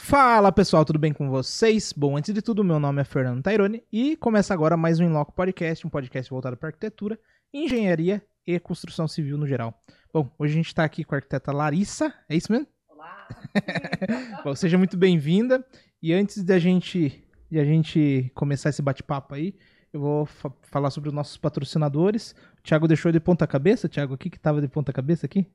Fala pessoal, tudo bem com vocês? Bom, antes de tudo, meu nome é Fernando Taironi e começa agora mais um Inloco Podcast, um podcast voltado para arquitetura, engenharia e construção civil no geral. Bom, hoje a gente está aqui com a arquiteta Larissa, é isso mesmo? Olá! Bom, seja muito bem-vinda e antes de a gente começar esse bate-papo aí, eu vou falar sobre os nossos patrocinadores. O Thiago deixou de ponta cabeça, Thiago, o que tava de ponta cabeça aqui?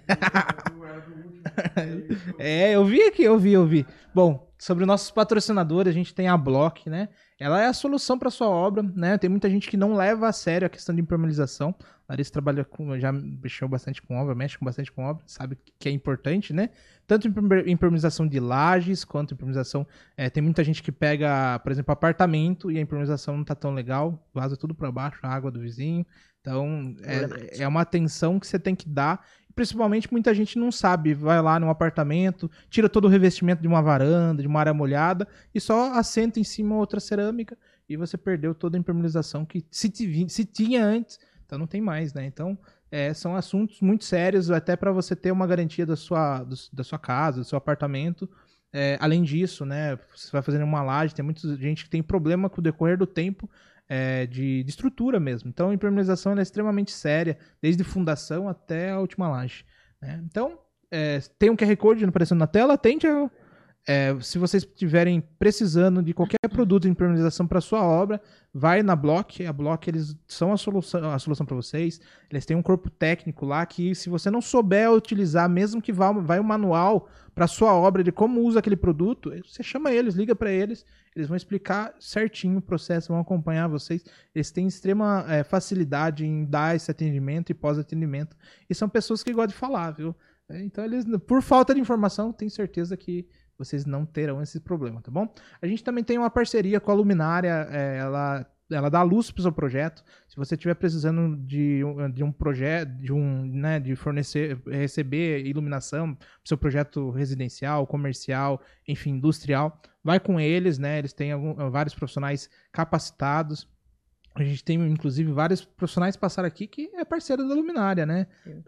Eu vi. Bom, sobre nossos patrocinadores, a gente tem a Block, né? Ela é a solução para sua obra, né? Tem muita gente que não leva a sério a questão de impermeabilização. A Larissa trabalha já mexeu bastante com obra, mexe bastante com obra, sabe que é importante, né? Tanto impermeabilização de lajes, quanto impermeabilização... tem muita gente que pega, por exemplo, apartamento e a impermeabilização não tá tão legal, vaza tudo para baixo, a água do vizinho. Então, é uma atenção que você tem que dar. Principalmente, muita gente não sabe. Vai lá num apartamento, tira todo o revestimento de uma varanda, de uma área molhada, e só assenta em cima outra cerâmica, e você perdeu toda a impermeabilização que se tinha antes, então não tem mais, né? Então, são assuntos muito sérios, até para você ter uma garantia da sua casa, do seu apartamento. Além disso, né, você vai fazendo uma laje, tem muita gente que tem problema com o decorrer do tempo, de estrutura mesmo. Então, a impermeabilização é extremamente séria, desde fundação até a última laje, né? Então, tem um QR Code aparecendo na tela, tente. Se vocês estiverem precisando de qualquer produto de impermeabilização para sua obra, vai na Block. A Block, eles são a solução para vocês. Eles têm um corpo técnico lá que, se você não souber utilizar, mesmo que vai um manual para sua obra de como usa aquele produto, você chama eles, liga para eles, eles vão explicar certinho o processo, vão acompanhar vocês. Eles têm extrema facilidade em dar esse atendimento e pós-atendimento. E são pessoas que gostam de falar, viu? Então, eles, por falta de informação, tenho certeza que vocês não terão esse problema, tá bom? A gente também tem uma parceria com a Luminária, ela dá luz para o seu projeto. Se você estiver precisando de um projeto, de receber iluminação para o seu projeto residencial, comercial, enfim, industrial, vai com eles, né? Eles têm vários profissionais capacitados. A gente tem, inclusive, vários profissionais que passaram aqui que é parceiro da Luminária, né?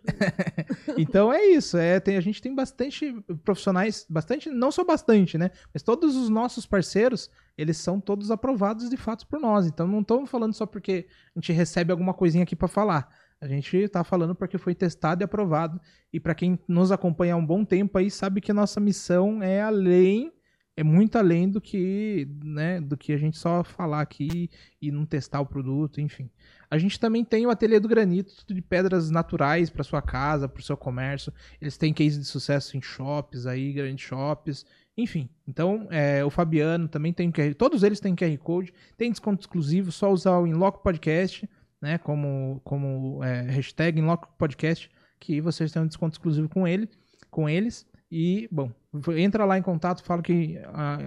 Então é isso. A gente tem bastante profissionais, não só bastante, né? Mas todos os nossos parceiros, eles são todos aprovados de fato por nós. Então não estamos falando só porque a gente recebe alguma coisinha aqui para falar. A gente está falando porque foi testado e aprovado. E para quem nos acompanha há um bom tempo aí, sabe que a nossa missão é muito além do que, né, do que a gente só falar aqui e não testar o produto, enfim. A gente também tem o Ateliê do Granito, tudo de pedras naturais para sua casa, para o seu comércio. Eles têm case de sucesso em shops aí, grandes shops, enfim. Então, o Fabiano também tem todos eles têm QR Code, tem desconto exclusivo, só usar o Inloco Podcast, né, como hashtag Inloco Podcast, que vocês têm um desconto exclusivo com eles. E, bom, entra lá em contato, fala que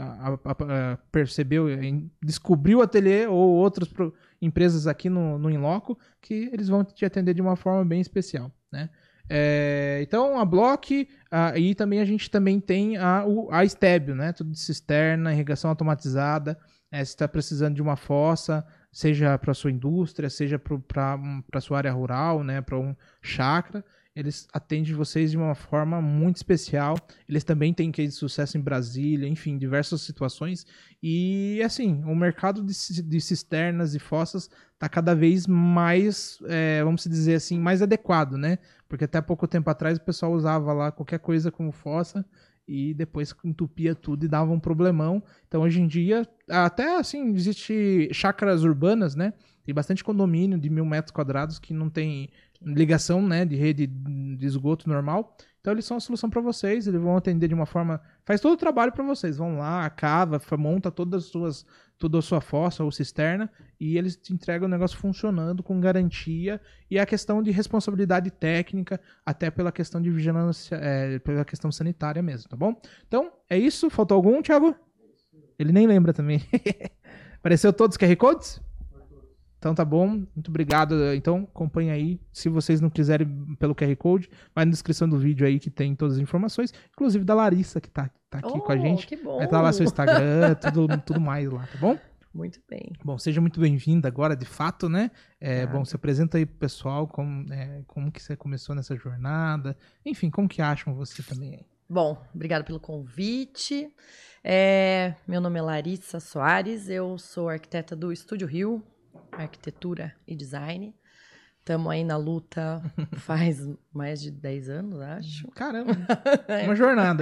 percebeu, descobriu o ateliê ou outras empresas aqui no Inloco, que eles vão te atender de uma forma bem especial, né? Então, a Block, e também a gente também tem a Stébio, né? Tudo de cisterna, irrigação automatizada. Se está precisando de uma fossa, seja para sua indústria, seja para sua área rural, né? Para um chácara, eles atendem vocês de uma forma muito especial. Eles também têm case de sucesso em Brasília, enfim, diversas situações. E, assim, o mercado de cisternas e fossas está cada vez mais, vamos dizer assim, mais adequado, né? Porque até pouco tempo atrás o pessoal usava lá qualquer coisa como fossa e depois entupia tudo e dava um problemão. Então, hoje em dia, até assim, existe chácaras urbanas, né? Tem bastante condomínio de 1.000 metros quadrados que não tem ligação, né, de rede de esgoto normal. Então, eles são a solução para vocês. Eles vão atender de uma forma... Faz todo o trabalho para vocês. Vão lá, cava, monta toda a sua fossa ou cisterna e eles te entregam o negócio funcionando com garantia. E a questão de responsabilidade técnica, até pela questão de vigilância, pela questão sanitária mesmo, tá bom? Então, é isso. Faltou algum, Thiago? Ele nem lembra também. Apareceu todos os QR Codes? Então tá bom, muito obrigado. Então acompanha aí, se vocês não quiserem pelo QR Code, vai na descrição do vídeo aí que tem todas as informações, inclusive da Larissa que tá aqui com a gente. Que bom. Vai estar lá seu Instagram, tudo mais lá, tá bom? Muito bem. Bom, seja muito bem-vinda agora, de fato, né? Bom, se apresenta aí pro pessoal como que você começou nessa jornada, enfim, como que acham você também aí? Bom, obrigada pelo convite. Meu nome é Larissa Soares, eu sou arquiteta do Estúdio Rio, arquitetura e design. Estamos aí na luta faz mais de 10 anos, acho. Caramba, uma jornada.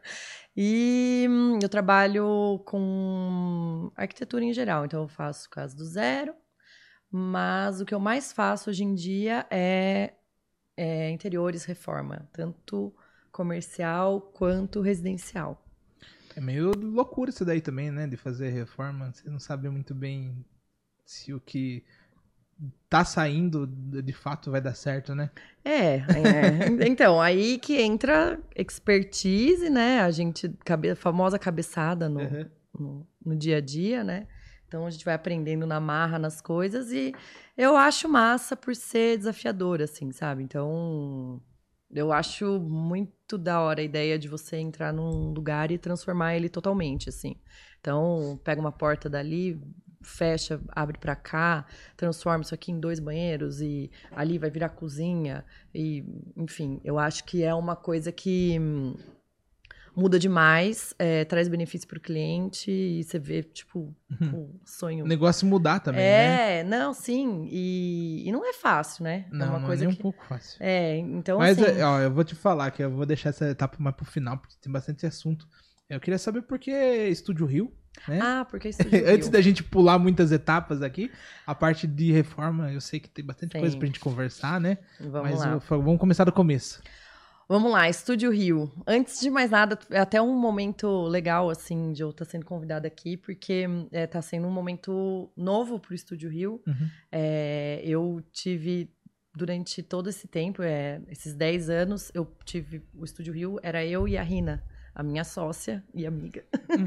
E eu trabalho com arquitetura em geral, então eu faço casa do zero, mas o que eu mais faço hoje em dia é interiores reforma, tanto comercial quanto residencial. É meio loucura isso daí também, né? De fazer reforma. Você não sabe muito bem se o que tá saindo de fato vai dar certo, né? Então, aí que entra expertise, né? A gente, famosa cabeçada no dia a dia, né? Então, a gente vai aprendendo na marra, nas coisas, e eu acho massa por ser desafiador, assim, sabe? Então, eu acho muito da hora a ideia de você entrar num lugar e transformar ele totalmente, assim. Então, pega uma porta dali, fecha, abre pra cá, transforma isso aqui em 2 banheiros e ali vai virar cozinha. E, enfim, eu acho que é uma coisa que muda demais, traz benefício pro cliente e você vê, tipo, o sonho. O negócio mudar também, né? Não, sim. E não é fácil, né? Não, é uma coisa nem um pouco fácil. Então Mas, assim... ó, eu vou te falar que eu vou deixar essa etapa mais pro final, porque tem bastante assunto. Eu queria saber por que Estúdio Rio, né? Porque Estúdio Rio. Antes da gente pular muitas etapas aqui, a parte de reforma, eu sei que tem bastante coisa pra gente conversar, né? Vamos lá. Vamos começar do começo. Vamos lá, Estúdio Rio. Antes de mais nada, é até um momento legal, assim, de eu estar sendo convidada aqui, porque tá sendo um momento novo pro Estúdio Rio. Eu tive, durante todo esse tempo, esses 10 anos, eu tive o Estúdio Rio, era eu e a Rina, a minha sócia e amiga.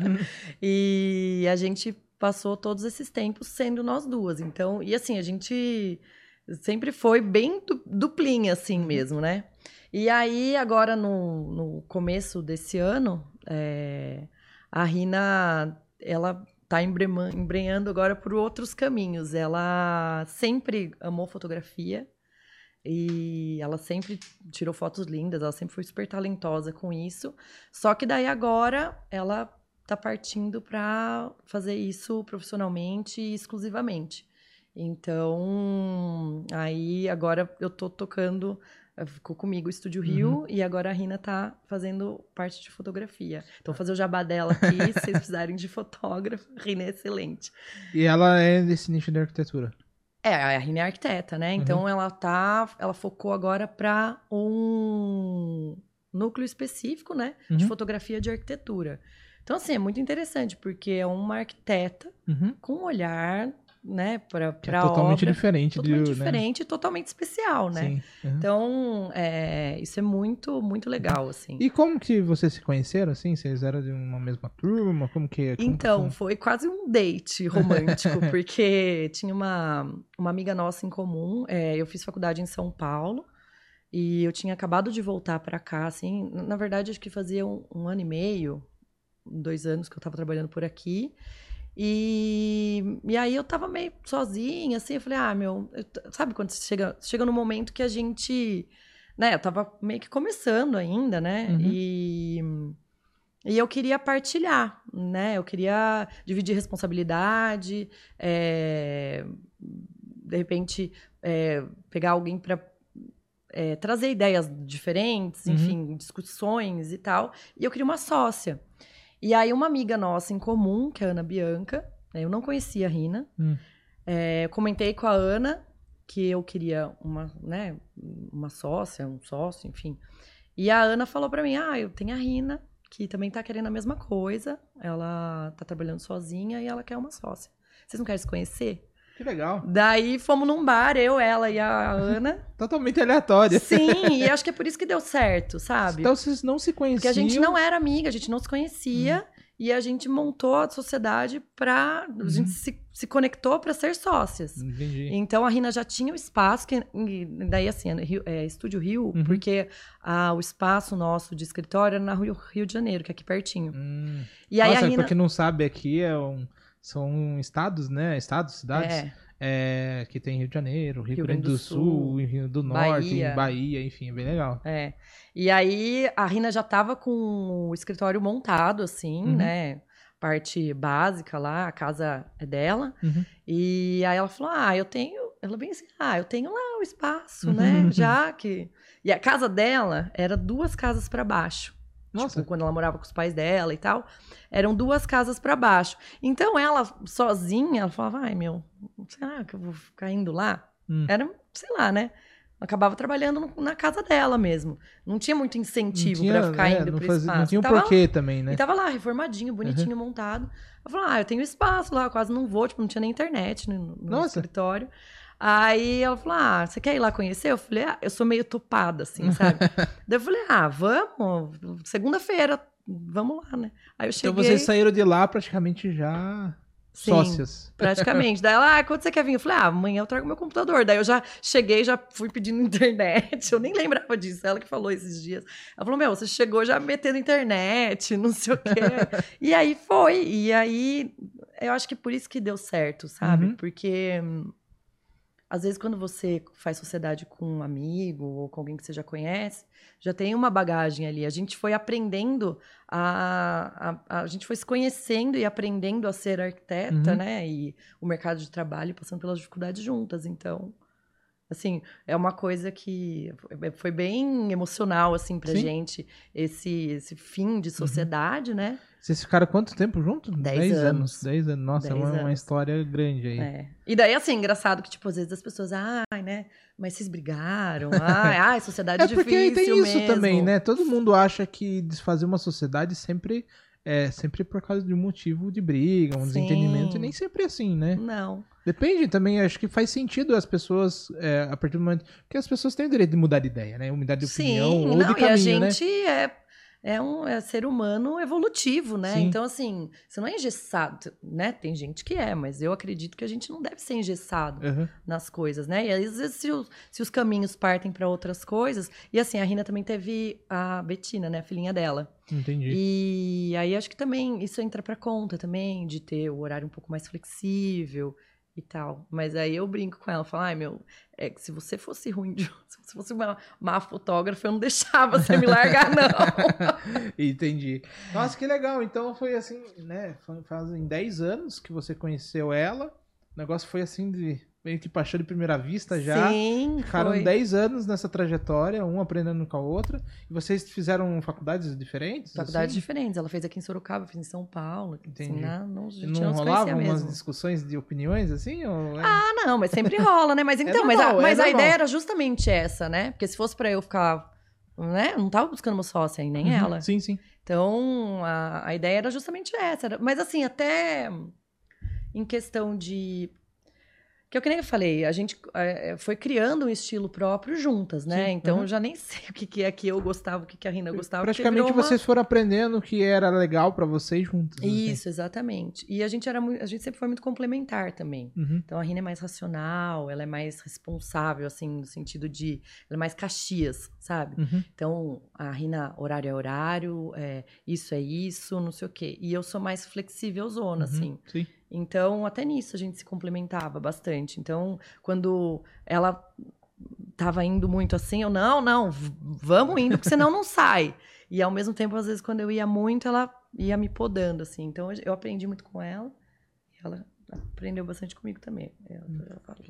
E a gente passou todos esses tempos sendo nós duas. Então, e assim, a gente sempre foi bem duplinha, assim mesmo, né? E aí, agora, no começo desse ano, a Rina, ela tá embrenhando agora por outros caminhos. Ela sempre amou fotografia e ela sempre tirou fotos lindas, ela sempre foi super talentosa com isso. Só que daí agora ela tá partindo para fazer isso profissionalmente e exclusivamente. Então, aí agora eu tô tocando... Ficou comigo o Estúdio Rio e agora a Rina tá fazendo parte de fotografia. Então, vou fazer o jabá dela aqui, se vocês precisarem de fotógrafo, a Rina é excelente. E ela é desse nicho de arquitetura? A Rina é arquiteta, né? Então, ela focou agora para um núcleo específico, né? De fotografia de arquitetura. Então, assim, é muito interessante, porque é uma arquiteta com um olhar... né, para totalmente obra, diferente. Totalmente diferente e totalmente especial, né? Sim. Então, isso é muito, muito legal, assim. E como que vocês se conheceram, assim? Vocês eram de uma mesma turma? Como que foi quase um date romântico, porque tinha uma amiga nossa em comum. Eu fiz faculdade em São Paulo e eu tinha acabado de voltar para cá, assim. Na verdade, acho que fazia um ano e meio, 2 anos que eu estava trabalhando por aqui. E aí eu tava meio sozinha, assim, eu falei, sabe quando você chega num momento que a gente, né, eu tava meio que começando ainda, né, e eu queria partilhar, né, eu queria dividir responsabilidade, de repente, pegar alguém pra trazer ideias diferentes, enfim, discussões e tal, e eu queria uma sócia. E aí, uma amiga nossa em comum, que é a Ana Bianca, eu não conhecia a Rina, comentei com a Ana que eu queria uma sócia, um sócio, enfim. E a Ana falou pra mim, eu tenho a Rina, que também tá querendo a mesma coisa, ela tá trabalhando sozinha e ela quer uma sócia. Vocês não querem se conhecer? Que legal. Daí fomos num bar, eu, ela e a Ana. Totalmente aleatória. Sim, e acho que é por isso que deu certo, sabe? Então vocês não se conheciam. Porque a gente não era amiga, a gente não se conhecia. E a gente montou a sociedade pra... A gente se conectou para ser sócias. Entendi. Então, a Rina já tinha o espaço. Daí, assim, Estúdio Rio, porque o espaço nosso de escritório era na Rio de Janeiro, que é aqui pertinho. E aí, Nossa, a Rina... pra quem não sabe, aqui são estados, né? Estados, cidades. que tem Rio de Janeiro, Rio Grande do Sul, Rio do Norte, Bahia, enfim, é bem legal. E aí a Rina já tava com o escritório montado, assim, né? Parte básica lá, a casa é dela. E aí ela falou, ela bem assim, eu tenho lá o espaço, né? Já que... E a casa dela era 2 casas para baixo. Nossa. Tipo, quando ela morava com os pais dela e tal, eram 2 casas para baixo. Então, ela sozinha, ela falava, será que eu vou ficar indo lá? Era, sei lá, né? Acabava trabalhando na casa dela mesmo. Não tinha muito incentivo para ficar indo pro espaço. Não tinha um porquê também, né? E tava lá, reformadinho, bonitinho, montado. Eu falei, eu tenho espaço lá, eu quase não vou, tipo, não tinha nem internet no escritório. Aí ela falou, você quer ir lá conhecer? Eu falei, eu sou meio topada, assim, sabe? Daí eu falei, vamos, segunda-feira, vamos lá, né? Aí eu cheguei... Então vocês saíram de lá praticamente já sócias. Praticamente. Daí ela, quando você quer vir? Eu falei, amanhã eu trago meu computador. Daí eu já cheguei, já fui pedindo internet, eu nem lembrava disso, ela que falou esses dias. Ela falou, você chegou já metendo internet, não sei o quê. E aí foi, e aí eu acho que por isso que deu certo, sabe? Porque... Às vezes, quando você faz sociedade com um amigo ou com alguém que você já conhece, já tem uma bagagem ali. A gente foi aprendendo, a gente foi se conhecendo e aprendendo a ser arquiteta, né? E o mercado de trabalho passando pelas dificuldades juntas. Então, assim, é uma coisa que foi bem emocional, assim, pra gente, esse fim de sociedade, né? Vocês ficaram quanto tempo juntos? 10 anos. 10 anos. Nossa, é uma história grande aí. E daí, assim, engraçado que, tipo, às vezes as pessoas, né? Mas vocês brigaram. Sociedade difícil porque tem isso mesmo. também, né? Todo mundo acha que desfazer uma sociedade sempre por causa de um motivo de briga, um desentendimento. E nem sempre é assim, né? Não. Depende também, acho que faz sentido as pessoas, a partir do momento... Porque as pessoas têm o direito de mudar de ideia, né? Mudar de opinião ou de caminho, e a gente é ser humano evolutivo, né? Sim. Então, assim, você não é engessado, né? Tem gente que mas eu acredito que a gente não deve ser engessado nas coisas, né? E às vezes, se os caminhos partem para outras coisas... E assim, a Rina também teve a Betina, né? A filhinha dela. Entendi. E aí, acho que também isso entra pra conta também, de ter o horário um pouco mais flexível e tal. Mas aí eu brinco com ela, falo, que se você fosse ruim, se você fosse uma má fotógrafa, eu não deixava você me largar, não. Entendi. Nossa, que legal. Então foi assim, né? Fazem 10 anos que você conheceu ela. O negócio foi assim meio que paixão de primeira vista já. Sim, ficaram 10 anos nessa trajetória, um aprendendo com a outra. E vocês fizeram faculdades diferentes? Faculdades diferentes. Ela fez aqui em Sorocaba, fez em São Paulo. Entendi. Assim, não rolavam umas discussões de opiniões, assim? Ou não, mas sempre rola, né? Mas então, mas a ideia era justamente essa, né? Porque se fosse pra eu ficar... né? Eu não tava buscando uma sócia, e nem ela. Sim, sim. Então, a ideia era justamente essa. Mas assim, até em questão de... Que nem eu falei, a gente foi criando um estilo próprio juntas, né? Sim, então, eu já nem sei o que é que eu gostava, o que a Rina gostava. Praticamente vocês foram aprendendo o que era legal pra vocês juntas. Isso, assim. Exatamente. E a gente sempre foi muito complementar também. Então, a Rina é mais racional, ela é mais responsável, assim, no sentido de... Ela é mais Caxias, sabe? Então, a Rina, horário é horário, isso é isso, não sei o quê. E eu sou mais flexível zona, assim. Sim. Então, até nisso a gente se complementava bastante. Então, quando ela tava indo muito assim, eu, não, vamos indo, porque senão não sai. E ao mesmo tempo, às vezes, quando eu ia muito, ela ia me podando, assim. Então, eu aprendi muito com ela. E ela aprendeu bastante comigo também. Ela falou.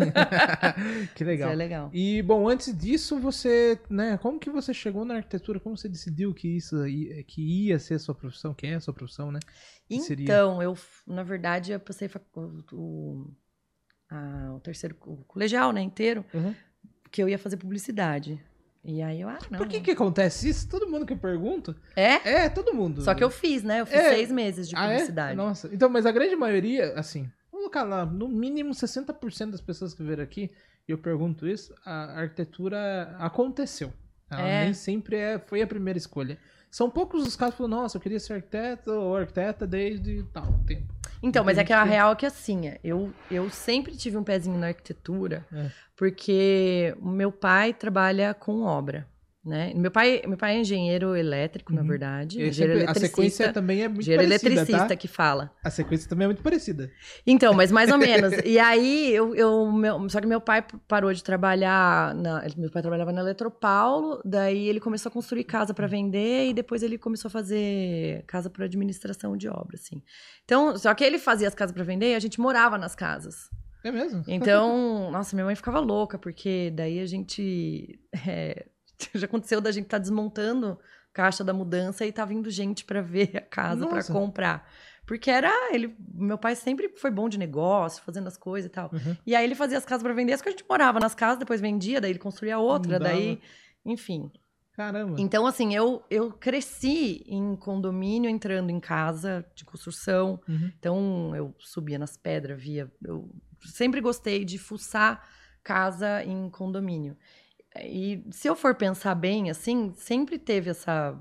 Que legal. Isso é legal. E, bom, antes disso, você, né, como que você chegou na arquitetura? Como você decidiu que ia ser a sua profissão, que é a sua profissão, né? Então, eu, na verdade, eu passei o terceiro colegial, né, inteiro, que eu ia fazer publicidade. E aí eu, não. Por que acontece isso? Todo mundo que pergunta. Todo mundo. Só que eu fiz, né? Eu fiz 6 meses de publicidade. Nossa. Então, mas a grande maioria, assim, vamos colocar lá, no mínimo 60% das pessoas que vieram aqui, e eu pergunto isso, a arquitetura aconteceu. Ela nem sempre foi a primeira escolha. São poucos os casos que falam, nossa, eu queria ser arquiteto ou arquiteta desde tal tempo. Então, mas é que a real é que assim, eu sempre tive um pezinho na arquitetura, porque o meu pai trabalha com obra. né? Meu pai é engenheiro elétrico, na verdade. A sequência também é muito engenheiro parecida, eletricista tá? que fala. A sequência também é muito parecida. Então, mas mais ou menos. E aí, só que meu pai parou de trabalhar, meu pai trabalhava na Eletropaulo, daí ele começou a construir casa para vender e depois ele começou a fazer casa para administração de obra, assim. Então, só que ele fazia as casas para vender e a gente morava nas casas. É mesmo? Então, nossa, minha mãe ficava louca, porque daí a gente... já aconteceu da gente estar desmontando a caixa da mudança e tá vindo gente para ver a casa, para comprar. Porque meu pai sempre foi bom de negócio, fazendo as coisas e tal. E aí ele fazia as casas para vender, as que a gente morava nas casas, depois vendia, daí ele construía outra, daí... Enfim. Caramba. Então, assim, eu cresci em condomínio, entrando em casa de construção. Então, eu subia nas pedras, eu sempre gostei de fuçar casa em condomínio. E se eu for pensar bem, assim, sempre teve essa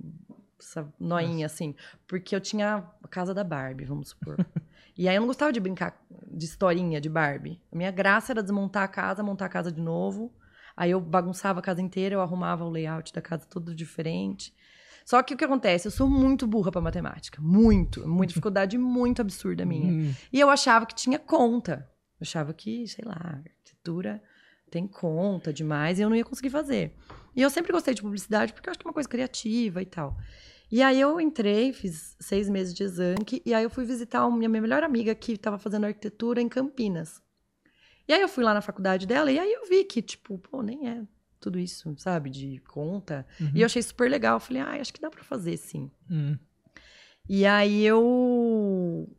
noinha, assim. Porque eu tinha a casa da Barbie, vamos supor. E aí eu não gostava de brincar de historinha de Barbie. A minha graça era desmontar a casa, montar a casa de novo. Aí eu bagunçava a casa inteira, eu arrumava o layout da casa todo diferente. Só que o que acontece? Eu sou muito burra pra matemática. Muito. Uma dificuldade muito absurda minha. E eu achava que tinha conta. Eu achava que, sei lá, arquitetura tem conta demais e eu não ia conseguir fazer. E eu sempre gostei de publicidade porque eu acho que é uma coisa criativa e tal. E aí eu entrei, fiz 6 meses de exame e aí eu fui visitar a minha melhor amiga que estava fazendo arquitetura em Campinas. E aí eu fui lá na faculdade dela e aí eu vi que, tipo, pô, nem é tudo isso, sabe, de conta. E eu achei super legal. Eu falei, acho que dá pra fazer, sim. E aí eu...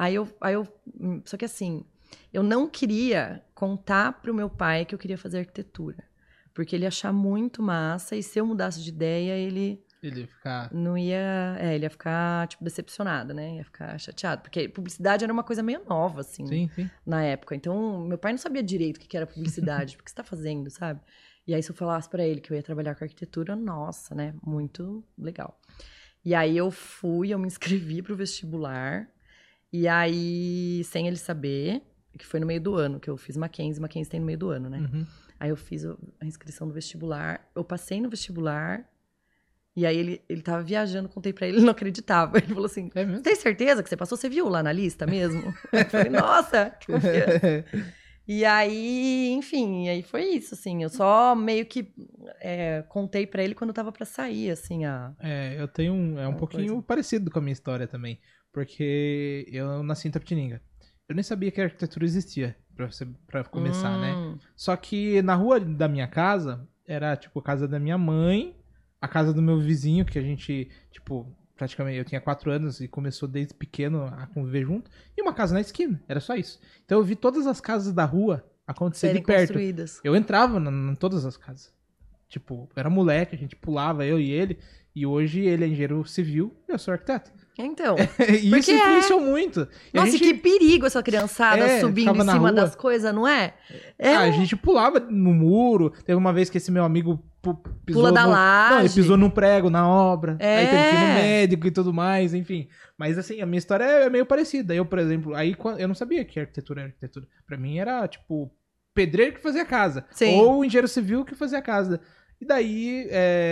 Só que assim, eu não queria contar pro meu pai que eu queria fazer arquitetura. Porque ele ia achar muito massa e se eu mudasse de ideia, ele ia ficar... Não ia... ele ia ficar, tipo, decepcionado, né? Ia ficar chateado. Porque publicidade era uma coisa meio nova, assim, sim. na época. Então, meu pai não sabia direito o que era publicidade. O que você tá fazendo, sabe? E aí, se eu falasse pra ele que eu ia trabalhar com arquitetura, nossa, né? Muito legal. E aí, eu me inscrevi pro vestibular. E aí, sem ele saber, que foi no meio do ano, que eu fiz Mackenzie tem no meio do ano, né? Aí, eu fiz a inscrição do vestibular. Eu passei no vestibular. E aí, ele tava viajando, contei pra ele, ele não acreditava. Ele falou assim, tem certeza que você passou? Você viu lá na lista mesmo? Eu falei, nossa, que confiança. E aí, enfim, aí foi isso, assim. Eu só meio que contei pra ele quando eu tava pra sair, assim. Eu tenho um pouquinho parecido com a minha história também. Porque eu nasci em Itapetininga. Eu nem sabia que a arquitetura existia, pra começar, né? Só que na rua da minha casa, era tipo a casa da minha mãe, a casa do meu vizinho, que a gente, tipo, praticamente, eu tinha 4 anos e começou desde pequeno a conviver junto, e uma casa na esquina, era só isso. Então eu vi todas as casas da rua acontecer de perto. Construídas. Eu entrava em todas as casas. Tipo, eu era moleque, a gente pulava, eu e ele, e hoje ele é engenheiro civil e eu sou arquiteto. Então, e isso influenciou muito. Nossa, que perigo essa criançada subindo em cima das coisas, não é? A gente pulava no muro. Teve uma vez que esse meu amigo pisou da laje. Não, ele pisou num prego na obra. Aí teve que ir no médico e tudo mais, enfim. Mas assim, a minha história é meio parecida. Eu, por exemplo, eu não sabia que arquitetura era arquitetura. Pra mim era, tipo, pedreiro que fazia casa. Sim. Ou engenheiro civil que fazia casa. E daí,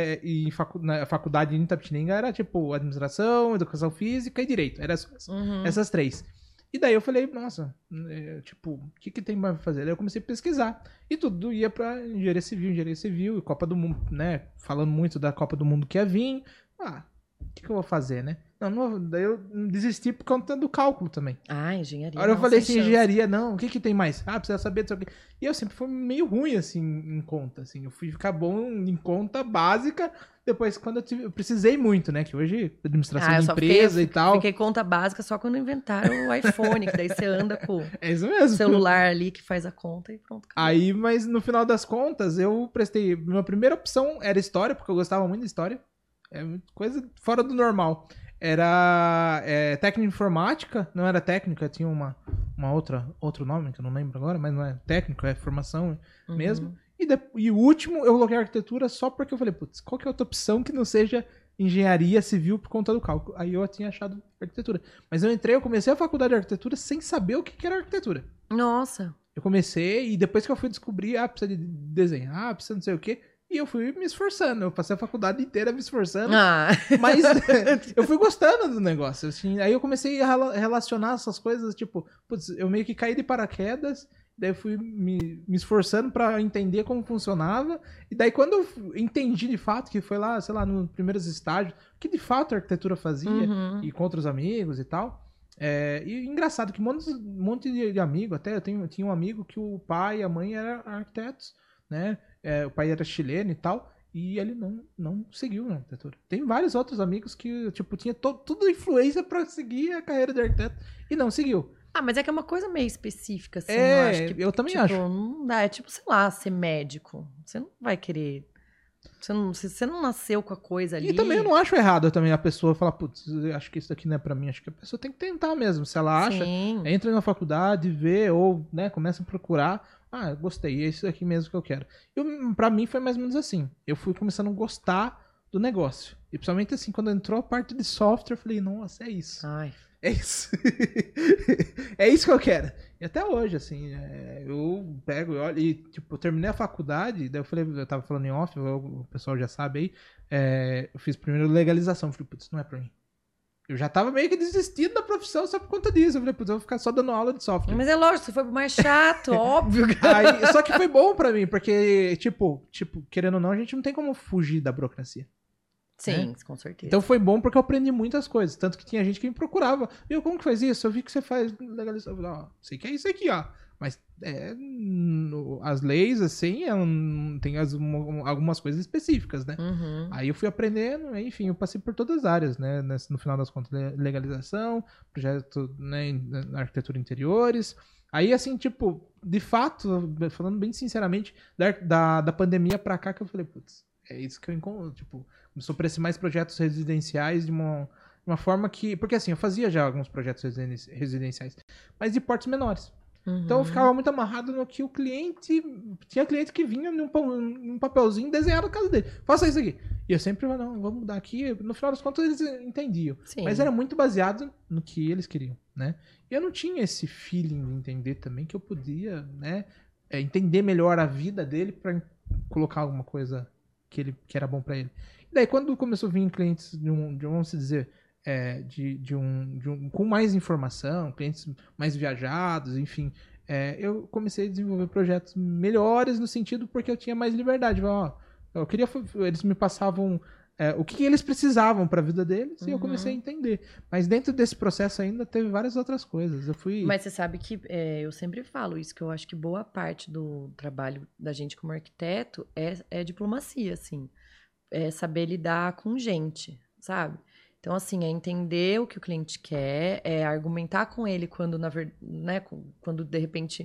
na faculdade em Itapetininga era tipo administração, educação física e direito. Era essas 3. E daí eu falei, nossa, tipo, o que tem pra fazer? Daí eu comecei a pesquisar. E tudo ia pra engenharia civil, e Copa do Mundo, né? Falando muito da Copa do Mundo que ia vir. O que eu vou fazer, né? Daí eu desisti por conta do cálculo também. Engenharia. Agora eu falei assim, engenharia, não, o que tem mais? Precisa saber disso aqui. E eu sempre fui meio ruim, assim, em conta, assim. Eu fui ficar bom em conta básica, depois quando eu precisei muito, né? Que hoje, administração de empresa e tal. Fiquei conta básica só quando inventaram o iPhone, que daí você anda com isso mesmo. O celular ali que faz a conta e pronto. Acabou. Aí, mas no final das contas, eu prestei... Minha primeira opção era história, porque eu gostava muito de história. É coisa fora do normal. Era técnica de informática, não era técnica, tinha outro nome, que eu não lembro agora, mas não é técnico, é formação mesmo. E o último, eu coloquei arquitetura só porque eu falei, putz, qual que é outra opção que não seja engenharia civil por conta do cálculo? Aí eu tinha achado arquitetura. Mas eu comecei a faculdade de arquitetura sem saber o que era arquitetura. Nossa. Eu comecei e depois que eu fui descobrir, precisa de desenhar, precisa não sei o quê. E eu fui me esforçando, eu passei a faculdade inteira me esforçando, Ah. mas eu fui gostando do negócio, assim, aí eu comecei a relacionar essas coisas, tipo, putz, eu meio que caí de paraquedas, daí eu fui me esforçando pra entender como funcionava, e daí quando eu entendi de fato, que foi lá, sei lá, nos primeiros estágios, o que de fato a arquitetura fazia, e com outros amigos e tal, e engraçado que um monte de amigo, até eu tinha um amigo que o pai e a mãe eram arquitetos, né? O pai era chileno e tal, e ele não seguiu na arquitetura. Tem vários outros amigos que, tipo, tinha tudo influência pra seguir a carreira de arquiteto e não seguiu. Ah, mas é que é uma coisa meio específica, assim, eu acho que... Eu também tipo, acho. não dá, é tipo, sei lá, ser médico. Você não vai querer... Você não nasceu com a coisa ali... E também eu não acho errado também a pessoa falar, putz, eu acho que isso daqui não é pra mim. Acho que a pessoa tem que tentar mesmo. Se ela acha, entra na faculdade, vê, ou, né, começa a procurar. Ah, gostei, é isso aqui mesmo que eu quero. Pra mim foi mais ou menos assim. Eu fui começando a gostar do negócio. E principalmente assim, quando entrou a parte de software, eu falei, nossa, é isso. Ai. É isso. É isso que eu quero. E até hoje, assim, eu pego e olho, e tipo, eu terminei a faculdade, daí eu tava falando em off, o pessoal já sabe aí, eu fiz primeiro legalização, eu falei, putz, não é pra mim. Eu já tava meio que desistindo da profissão só por conta disso. Eu falei, putz, eu vou ficar só dando aula de software. Mas é lógico, você foi pro mais chato, óbvio. Aí, só que foi bom pra mim, porque, tipo, querendo ou não, a gente não tem como fugir da burocracia. Sim, com certeza. Então foi bom porque eu aprendi muitas coisas. Tanto que tinha gente que me procurava. Viu, como que faz isso? Eu vi que você faz legalização. Eu falei, ó, sei que é isso aqui, ó. Mas as leis, assim, tem algumas coisas específicas, né? Aí eu fui aprendendo, enfim, eu passei por todas as áreas, né? No final das contas, legalização, projeto, né, na arquitetura interiores. Aí, assim, tipo, de fato, falando bem sinceramente, da pandemia pra cá que eu falei, putz, é isso que eu encontro, tipo, começou a aparecer mais projetos residenciais de uma forma que... Porque assim, eu fazia já alguns projetos residenciais, mas de portes menores. Então eu ficava muito amarrado no que o cliente... Tinha cliente que vinha num papelzinho desenhado na casa dele. Faça isso aqui. E eu sempre falava, não, vamos mudar aqui. No final das contas eles entendiam. Sim. Mas era muito baseado no que eles queriam, né? E eu não tinha esse feeling de entender também que eu podia, né? Entender melhor a vida dele para colocar alguma coisa que era bom para ele. E daí, quando começou a vir clientes vamos dizer, com mais informação, clientes mais viajados, enfim, eu comecei a desenvolver projetos melhores no sentido porque eu tinha mais liberdade. Eu queria, eles me passavam o que eles precisavam para a vida deles e eu comecei a entender. Mas dentro desse processo ainda teve várias outras coisas. Mas você sabe que eu sempre falo isso, que eu acho que boa parte do trabalho da gente como arquiteto é diplomacia, assim. É saber lidar com gente, sabe? Então, assim, é entender o que o cliente quer, é argumentar com ele quando, quando de repente,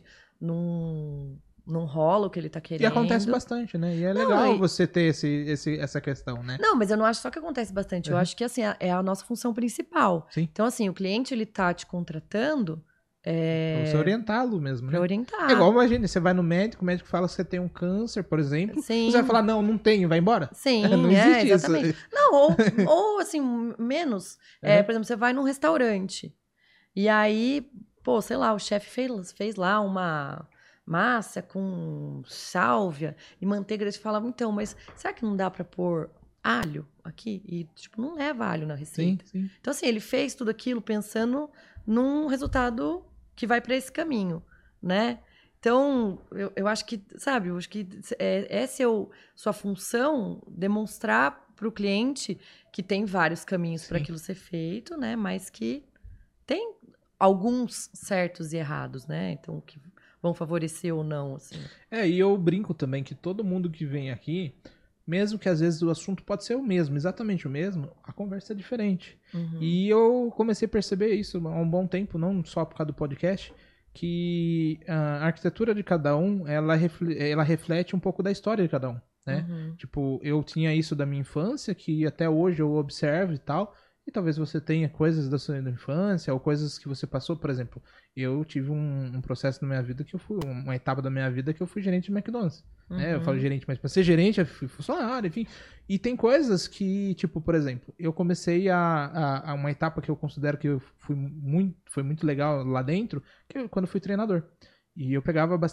não rola o que ele tá querendo. E acontece bastante, né? E é legal você ter essa questão, né? Não, mas eu não acho só que acontece bastante. Eu acho que, assim, é a nossa função principal. Sim. Então, assim, o cliente, ele tá te contratando... Pra você orientá-lo mesmo, né? Pra orientar. É igual, imagina, você vai no médico, o médico fala que você tem um câncer, por exemplo. Sim. Você vai falar, não tenho, vai embora? Sim, não existe exatamente. isso. Não, ou assim, menos. Por exemplo, você vai num restaurante. E aí, pô, sei lá, o chefe fez lá uma massa com sálvia e manteiga. Eles falavam, então, mas será que não dá pra pôr alho aqui? E, tipo, não leva alho na receita. Sim. Então, assim, ele fez tudo aquilo pensando num resultado que vai para esse caminho, né? Então, eu acho que, sabe, eu acho que essa é sua função, demonstrar para o cliente que tem vários caminhos para aquilo ser feito, né? Mas que tem alguns certos e errados, né? Então, que vão favorecer ou não, assim. E eu brinco também que todo mundo que vem aqui, mesmo que às vezes o assunto pode ser o mesmo, exatamente o mesmo, a conversa é diferente. E eu comecei a perceber isso há um bom tempo, não só por causa do podcast, que a arquitetura de cada um, ela reflete um pouco da história de cada um, né? Tipo, eu tinha isso da minha infância, que até hoje eu observo e tal, e talvez você tenha coisas da sua infância, ou coisas que você passou, por exemplo, eu tive um processo na minha vida que uma etapa da minha vida que eu fui gerente de McDonald's. Eu falo gerente, mas para ser gerente eu fui funcionário, enfim. E tem coisas que, tipo, por exemplo, eu comecei a uma etapa que eu considero que foi muito legal lá dentro, que quando eu fui treinador. E eu pegava bastante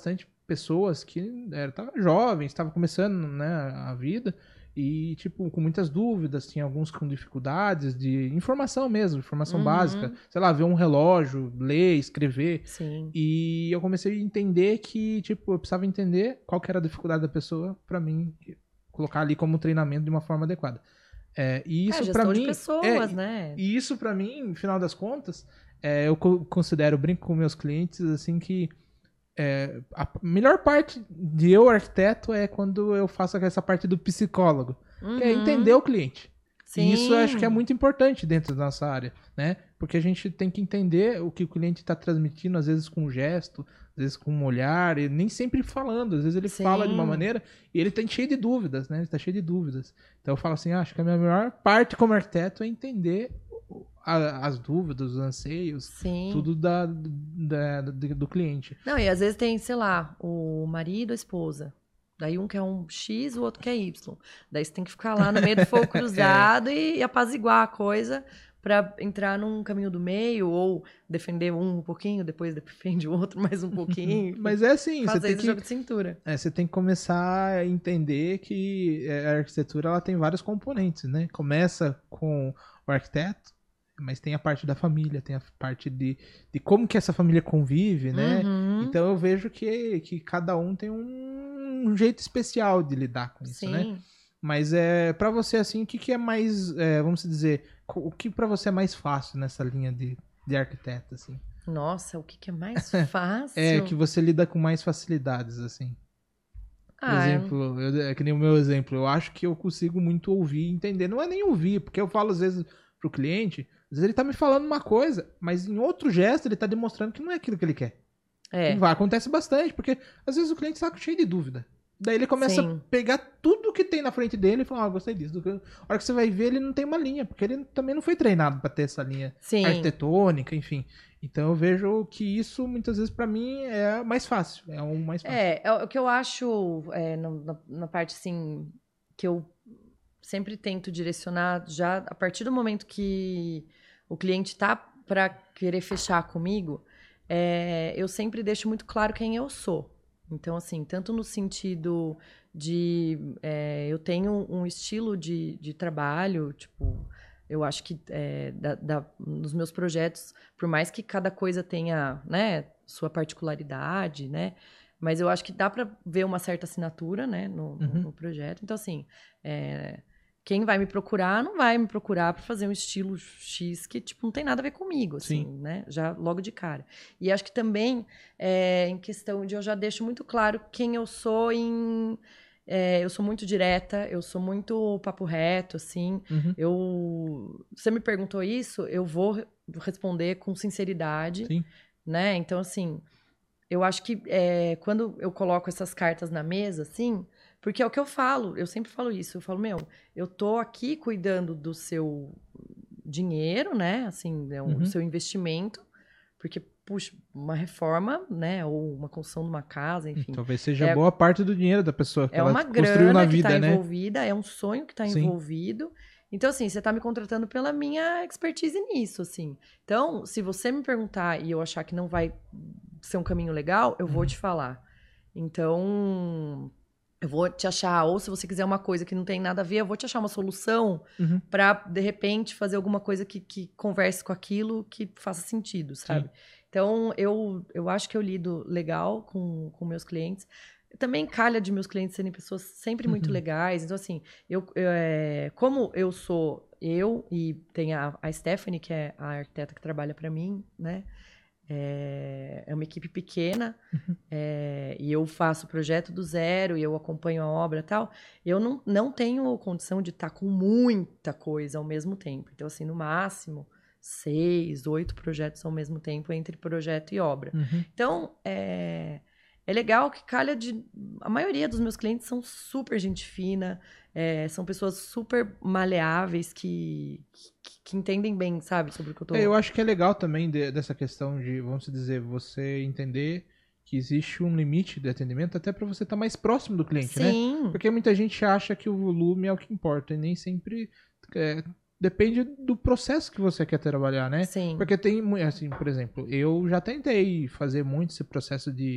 pessoas que estavam jovens, estavam começando, né, a vida e, tipo, com muitas dúvidas, tinha alguns com dificuldades de informação mesmo, informação básica, sei lá, ver um relógio, ler, escrever. Sim. E eu comecei a entender que, tipo, eu precisava entender qual que era a dificuldade da pessoa pra mim colocar ali como treinamento de uma forma adequada. E isso pra mim, de pessoas, né? E isso pra mim, no final das contas, eu considero, brinco com meus clientes, assim, que a melhor parte de eu, arquiteto, é quando eu faço essa parte do psicólogo, que é entender o cliente. Sim. E isso eu acho que é muito importante dentro da nossa área, né? Porque a gente tem que entender o que o cliente está transmitindo, às vezes com um gesto, às vezes com um olhar, e nem sempre falando. Às vezes ele fala de uma maneira e ele tá cheio de dúvidas, né? Ele tá cheio de dúvidas. Então eu falo assim, acho que a minha melhor parte como arquiteto é entender as dúvidas, os anseios, tudo do cliente. Não, e às vezes tem, sei lá, o marido, a esposa. Daí um quer um X, o outro quer Y. Daí você tem que ficar lá no meio do fogo cruzado e apaziguar a coisa pra entrar num caminho do meio, ou defender um pouquinho, depois defende o outro mais um pouquinho. Mas é assim, fazer esse jogo de cintura. Você tem que começar a entender que a arquitetura ela tem vários componentes, né? Começa com o arquiteto, mas tem a parte da família, tem a parte de como que essa família convive, né? Então eu vejo que cada um tem um jeito especial de lidar com isso, né? Mas pra você, assim, o que é mais, vamos dizer, o que pra você é mais fácil nessa linha de arquiteto, assim? Nossa, o que é mais fácil? Que você lida com mais facilidades, assim. Por exemplo, que nem o meu exemplo, eu acho que eu consigo muito ouvir e entender. Não é nem ouvir, porque eu falo às vezes pro cliente, às vezes ele tá me falando uma coisa, mas em outro gesto ele tá demonstrando que não é aquilo que ele quer. Acontece bastante, porque às vezes o cliente tá cheio de dúvida. Daí ele começa a pegar tudo que tem na frente dele e fala, gostei disso. A hora que você vai ver, ele não tem uma linha, porque ele também não foi treinado pra ter essa linha arquitetônica, enfim. Então eu vejo que isso, muitas vezes, pra mim, é mais fácil. É o mais fácil. O que eu acho, na parte, assim, que eu sempre tento direcionar, já a partir do momento que o cliente tá pra querer fechar comigo, eu sempre deixo muito claro quem eu sou. Então, assim, tanto no sentido de... eu tenho um estilo de trabalho, tipo... Eu acho que nos meus projetos, por mais que cada coisa tenha, né, sua particularidade, né? Mas eu acho que dá para ver uma certa assinatura, né, no projeto. Então, assim, quem vai me procurar não vai me procurar para fazer um estilo X que, tipo, não tem nada a ver comigo, assim, né? Já logo de cara. E acho que também, em questão de eu já deixo muito claro quem eu sou eu sou muito direta, eu sou muito papo reto, assim. Você me perguntou isso, eu vou responder com sinceridade, né? Então, assim, eu acho que quando eu coloco essas cartas na mesa, assim, porque é o que eu falo, eu sempre falo isso, eu falo, eu tô aqui cuidando do seu dinheiro, né? Assim, do seu investimento, porque, puxa, uma reforma, né? Ou uma construção de uma casa, enfim. Talvez seja boa parte do dinheiro da pessoa que ela uma construiu na grana vida, que tá né? envolvida, é um sonho que tá envolvido. Então, assim, você tá me contratando pela minha expertise nisso, assim. Então, se você me perguntar e eu achar que não vai ser um caminho legal, eu vou te falar. Então, eu vou te achar, ou se você quiser uma coisa que não tem nada a ver, eu vou te achar uma solução pra, de repente, fazer alguma coisa que converse com aquilo, que faça sentido, sabe? Então, eu acho que eu lido legal com meus clientes. Também calha de meus clientes serem pessoas sempre muito legais. Então, assim, como eu sou eu, e tem a Stephanie, que é a arquiteta que trabalha para mim, né? É uma equipe pequena, e eu faço o projeto do zero, e eu acompanho a obra e tal. Eu não tenho condição de estar com muita coisa ao mesmo tempo. Então, assim, no máximo 6, 8 projetos ao mesmo tempo entre projeto e obra. Então, é legal que calha de... A maioria dos meus clientes são super gente fina, são pessoas super maleáveis que entendem bem, sabe, sobre o que eu tô... Eu acho que é legal também dessa questão de, vamos dizer, você entender que existe um limite de atendimento até para você estar mais próximo do cliente, né? Porque muita gente acha que o volume é o que importa e nem sempre... Depende do processo que você quer trabalhar, né? Porque tem, assim, por exemplo, eu já tentei fazer muito esse processo de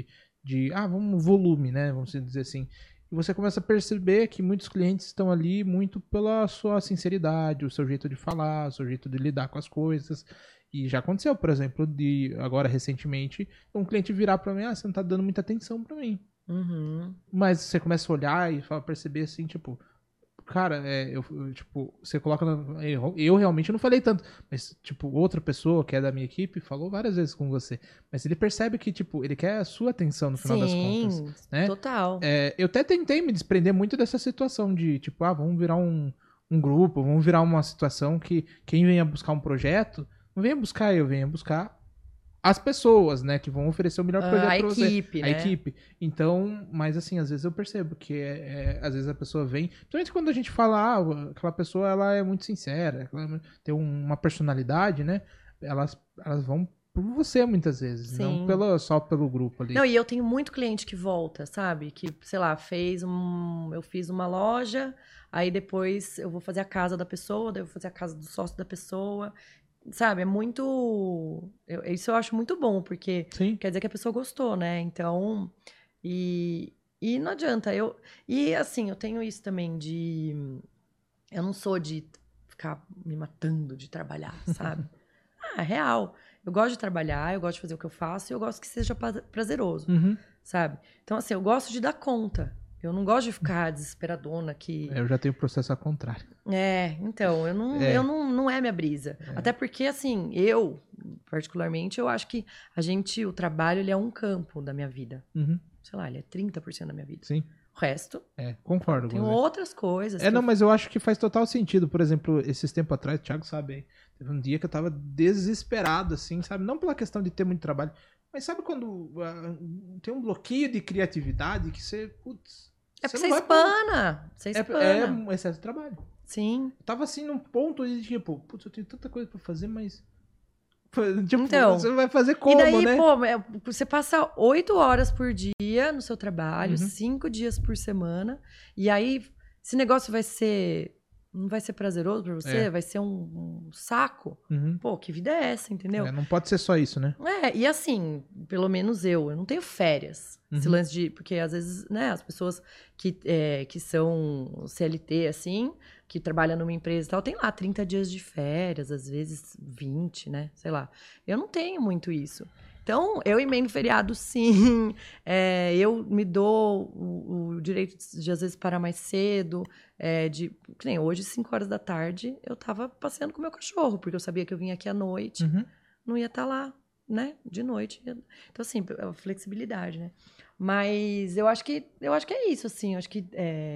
vamos volume, né? Vamos dizer assim. E você começa a perceber que muitos clientes estão ali muito pela sua sinceridade, o seu jeito de falar, o seu jeito de lidar com as coisas. E já aconteceu, por exemplo, agora recentemente, um cliente virar pra mim, você não tá dando muita atenção pra mim. Uhum. Mas você começa a olhar e perceber assim, tipo, cara, tipo, você coloca. Eu realmente não falei tanto, mas, tipo, outra pessoa que é da minha equipe falou várias vezes com você. Mas ele percebe que, tipo, ele quer a sua atenção no final das contas. Né? Total. Eu até tentei me desprender muito dessa situação de, tipo, vamos virar um grupo, vamos virar uma situação que quem venha buscar um projeto, não venha buscar eu, venha buscar as pessoas, né, que vão oferecer o melhor projeto pra você. A equipe. Então, mas assim, às vezes eu percebo que às vezes a pessoa vem, principalmente quando a gente fala, aquela pessoa, ela é muito sincera, ela tem uma personalidade, né, elas vão por você muitas vezes, Sim. não só pelo grupo ali. Não, e eu tenho muito cliente que volta, sabe, que, sei lá, eu fiz uma loja, aí depois eu vou fazer a casa da pessoa, daí eu vou fazer a casa do sócio da pessoa. Sabe, é muito... isso eu acho muito bom, porque Sim. quer dizer que a pessoa gostou, né? Então, e não adianta. E assim, eu tenho isso também eu não sou de ficar me matando de trabalhar, sabe? É real. Eu gosto de trabalhar, eu gosto de fazer o que eu faço e eu gosto que seja prazeroso, sabe? Então, assim, eu gosto de dar conta. Eu não gosto de ficar desesperadona aqui. Eu já tenho o processo ao contrário. Então, não é minha brisa. Até porque, assim, particularmente, eu acho que o trabalho, ele é um campo da minha vida. Sei lá, ele é 30% da minha vida. Sim. O resto... concordo. Tem outras coisas. Mas eu acho que faz total sentido. Por exemplo, esses tempos atrás, o Thiago sabe, teve um dia que eu tava desesperado, assim, sabe? Não pela questão de ter muito trabalho, mas sabe quando tem um bloqueio de criatividade que você, putz... Porque você espana. É um excesso de trabalho. Sim. Eu tava assim num ponto de tipo, putz, eu tenho tanta coisa pra fazer, mas... Tipo, então, você vai fazer como, e daí, né? Você passa 8 horas por dia no seu trabalho, 5 dias por semana, e aí esse negócio não vai ser prazeroso pra você, vai ser um saco. Pô, que vida é essa, entendeu? Não pode ser só isso, né? E assim, pelo menos eu não tenho férias. Esse lance de... Porque às vezes, né, as pessoas que são CLT, assim, que trabalham numa empresa e tal, tem lá 30 dias de férias, às vezes 20, né? Sei lá. Eu não tenho muito isso. Então, eu emendo feriado, sim. Eu me dou o direito de, às vezes, parar mais cedo. Que nem hoje, 5 horas da tarde, eu tava passeando com o meu cachorro, porque eu sabia que eu vinha aqui à noite, não ia estar lá, né? De noite. Então, assim, a flexibilidade, né? Mas eu acho que é isso, assim. Eu acho que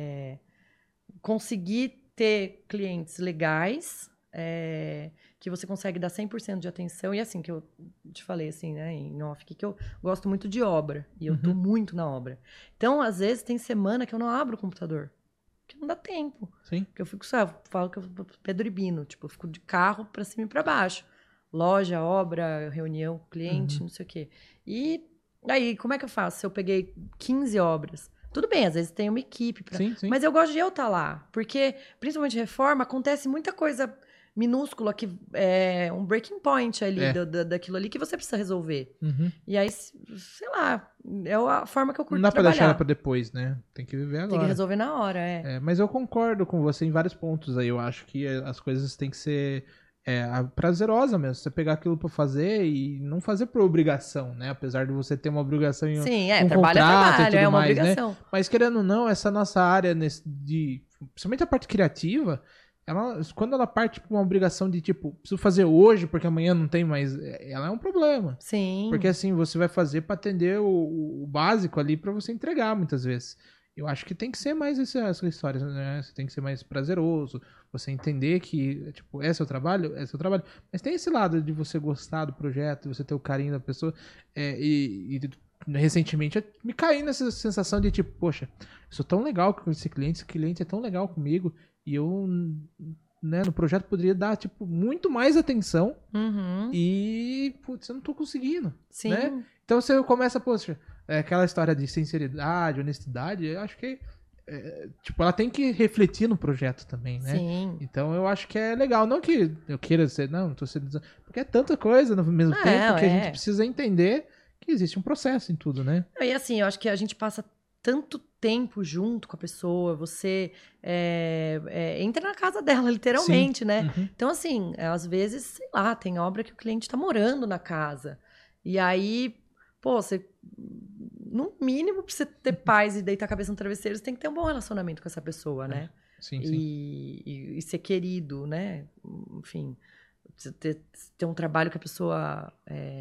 conseguir ter clientes legais... que você consegue dar 100% de atenção. E assim, que eu te falei, assim, né, em off, que eu gosto muito de obra. E eu tô muito na obra. Então, às vezes, tem semana que eu não abro o computador. Porque não dá tempo. Sim. Porque eu fico, sabe, falo que eu Pedro e Bino. Tipo, eu fico de carro pra cima e pra baixo. Loja, obra, reunião, cliente, não sei o quê. E aí, como é que eu faço? Se eu peguei 15 obras... Tudo bem, às vezes tem uma equipe. Sim. Mas eu gosto de eu estar lá. Porque, principalmente reforma, acontece muita coisa... minúscula, que é um breaking point ali, daquilo ali que você precisa resolver. E aí, sei lá, é a forma que eu curto trabalhar. Não dá pra deixar ela pra depois, né? Tem que viver agora. Tem que resolver na hora, mas eu concordo com você em vários pontos aí. Eu acho que as coisas têm que ser prazerosa mesmo. Você pegar aquilo pra fazer e não fazer por obrigação, né? Apesar de você ter uma obrigação em um contrato e tudo uma mais, obrigação. Né? Mas querendo ou não, essa nossa área principalmente a parte criativa... quando ela parte pra uma obrigação de, tipo, preciso fazer hoje porque amanhã não tem mais, ela é um problema. Sim. Porque assim, você vai fazer pra atender o básico ali pra você entregar, muitas vezes. Eu acho que tem que ser mais essas histórias, né? Você tem que ser mais prazeroso, você entender que, tipo, é seu trabalho. Mas tem esse lado de você gostar do projeto, de você ter o carinho da pessoa. Recentemente eu me caí nessa sensação de, tipo, poxa, eu sou tão legal com esse cliente é tão legal comigo. E eu, né, no projeto poderia dar, tipo, muito mais atenção. E, putz, eu não tô conseguindo. Sim. Né? Então você começa, poxa, aquela história de sinceridade, honestidade, eu acho que, tipo, ela tem que refletir no projeto também, né? Sim. Então eu acho que é legal. Não que eu queira ser, não tô sendo... Porque é tanta coisa no mesmo tempo que a gente precisa entender que existe um processo em tudo, né? E assim, eu acho que a gente passa tanto tempo junto com a pessoa, você entra na casa dela, literalmente, né? Uhum. Então, assim, às vezes, sei lá, tem obra que o cliente tá morando na casa. E aí, pô, você, no mínimo, pra você ter paz e deitar a cabeça no travesseiro, você tem que ter um bom relacionamento com essa pessoa, né? Sim, E ser querido, né? Enfim, ter um trabalho que a pessoa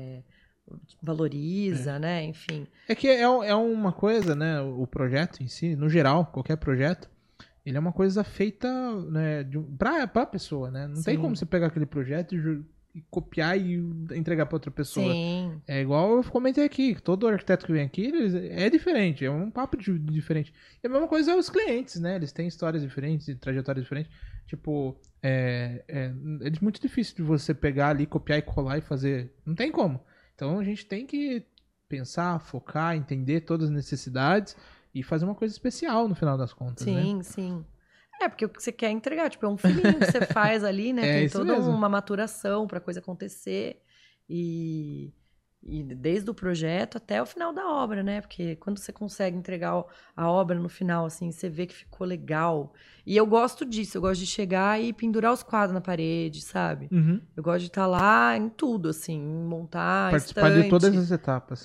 valoriza, né? Enfim. É que é uma coisa, né? O projeto em si, no geral, qualquer projeto, ele é uma coisa feita, né, pra pessoa, né? Não tem como você pegar aquele projeto e copiar e entregar pra outra pessoa. Sim. É igual eu comentei aqui, todo arquiteto que vem aqui é diferente, é um papo diferente. E a mesma coisa é os clientes, né? Eles têm histórias diferentes e trajetórias diferentes. Tipo, é muito difícil de você pegar ali, copiar e colar e fazer. Não tem como. Então a gente tem que pensar, focar, entender todas as necessidades e fazer uma coisa especial no final das contas, né? Sim, sim. Porque o que você quer entregar, tipo, é um filhinho que você faz ali, né? Tem toda uma maturação pra coisa acontecer. E desde o projeto até o final da obra, né? Porque quando você consegue entregar a obra no final, assim, você vê que ficou legal. E eu gosto disso, eu gosto de chegar e pendurar os quadros na parede, sabe? Uhum. Eu gosto de estar lá em tudo, assim, em montar Participar estante. de todas as etapas.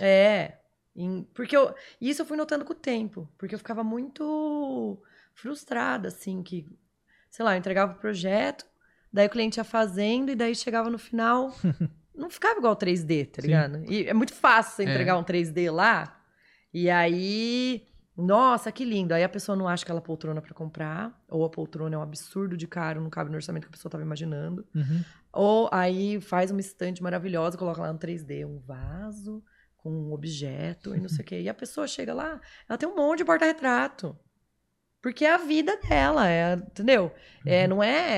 Porque isso eu fui notando com o tempo, porque eu ficava muito frustrada, assim, que, sei lá, eu entregava o projeto, daí o cliente ia fazendo, e daí chegava no final, não ficava igual 3D, tá ligado? E é muito fácil você entregar um 3D lá, e aí, nossa, que lindo. Aí a pessoa não acha aquela poltrona pra comprar, ou a poltrona é um absurdo de caro, não cabe no orçamento que a pessoa tava imaginando. Uhum. Ou aí faz uma estante maravilhosa, coloca lá no 3D um vaso com um objeto e não sei o quê. E a pessoa chega lá, ela tem um monte de porta-retrato. Porque é a vida dela, entendeu? Uhum.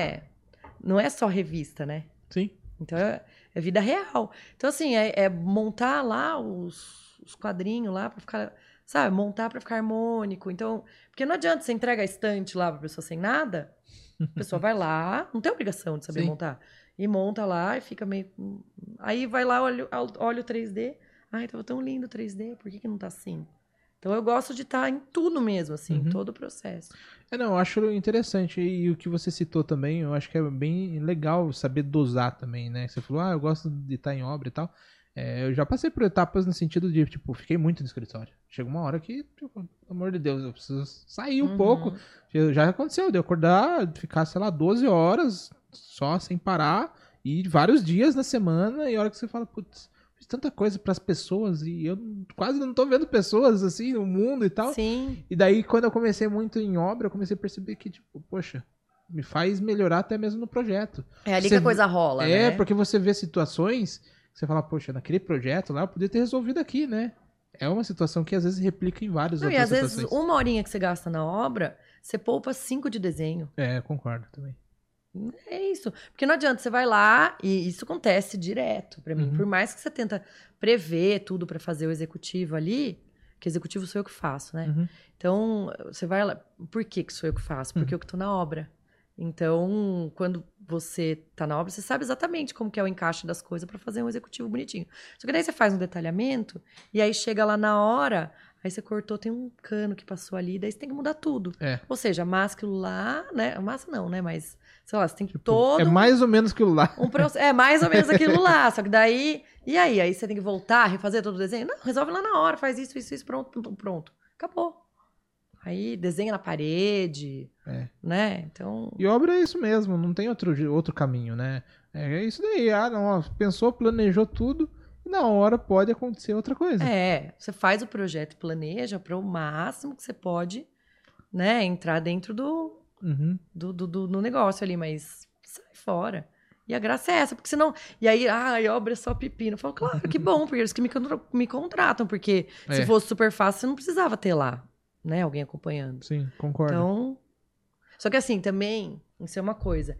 Não é só revista, né? Sim. Então é vida real. Então, assim, é montar lá os quadrinhos lá pra ficar, sabe? Montar pra ficar harmônico. Então, porque não adianta você entrega a estante lá pra pessoa sem nada, a pessoa vai lá, não tem obrigação de saber montar. E monta lá e fica meio. Aí vai lá, olha o 3D. Ai, tava tão lindo o 3D, por que não tá assim? Então eu gosto de estar em tudo mesmo, assim, em todo o processo. Não, eu acho interessante. E o que você citou também, eu acho que é bem legal saber dosar também, né? Você falou, eu gosto de estar em obra e tal. Eu já passei por etapas no sentido de, tipo, fiquei muito no escritório. Chega uma hora que, tipo, pelo amor de Deus, eu preciso sair um pouco. Já aconteceu, de eu acordar, ficar, sei lá, 12 horas só, sem parar, e vários dias na semana, e a hora que você fala, putz, fiz tanta coisa pras pessoas, e eu quase não tô vendo pessoas, assim, no mundo e tal. Sim. E daí, quando eu comecei muito em obra, eu comecei a perceber que, tipo, poxa, me faz melhorar até mesmo no projeto. É ali que a coisa rola, né? Porque você vê situações que você fala, poxa, naquele projeto lá eu podia ter resolvido aqui, né? É uma situação que às vezes replica em várias outras situações. E às vezes uma horinha que você gasta na obra, você poupa 5 de desenho. Concordo também. É isso. Porque não adianta, você vai lá, e isso acontece direto pra mim. Por mais que você tenta prever tudo pra fazer o executivo ali, que executivo sou eu que faço, né? Então, você vai lá. Por que sou eu que faço? Porque eu que tô na obra. Então, quando você tá na obra, você sabe exatamente como que é o encaixe das coisas pra fazer um executivo bonitinho. Só que daí você faz um detalhamento, e aí chega lá na hora, aí você cortou, tem um cano que passou ali, daí você tem que mudar tudo. Ou seja, amassa aquilo lá, né? Amassa não, né? Mas, sei lá, você tem que todo... É mais ou menos aquilo lá. É mais ou menos aquilo lá, só que daí... E aí? Aí você tem que voltar, refazer todo o desenho? Não, resolve lá na hora, faz isso, pronto. Acabou. Aí desenha na parede, né? Então... E obra é isso mesmo, não tem outro caminho, né? É isso daí, não, pensou, planejou tudo, e na hora pode acontecer outra coisa. Você faz o projeto, planeja para o máximo que você pode, né? Entrar dentro do negócio ali, mas sai fora. E a graça é essa, porque senão... E aí, obra é só pepino. Eu falo, claro, que bom, porque eles que me contratam, porque se fosse super fácil, você não precisava ter lá, né? Alguém acompanhando. Sim, concordo. Então... Só que assim, também, isso é uma coisa.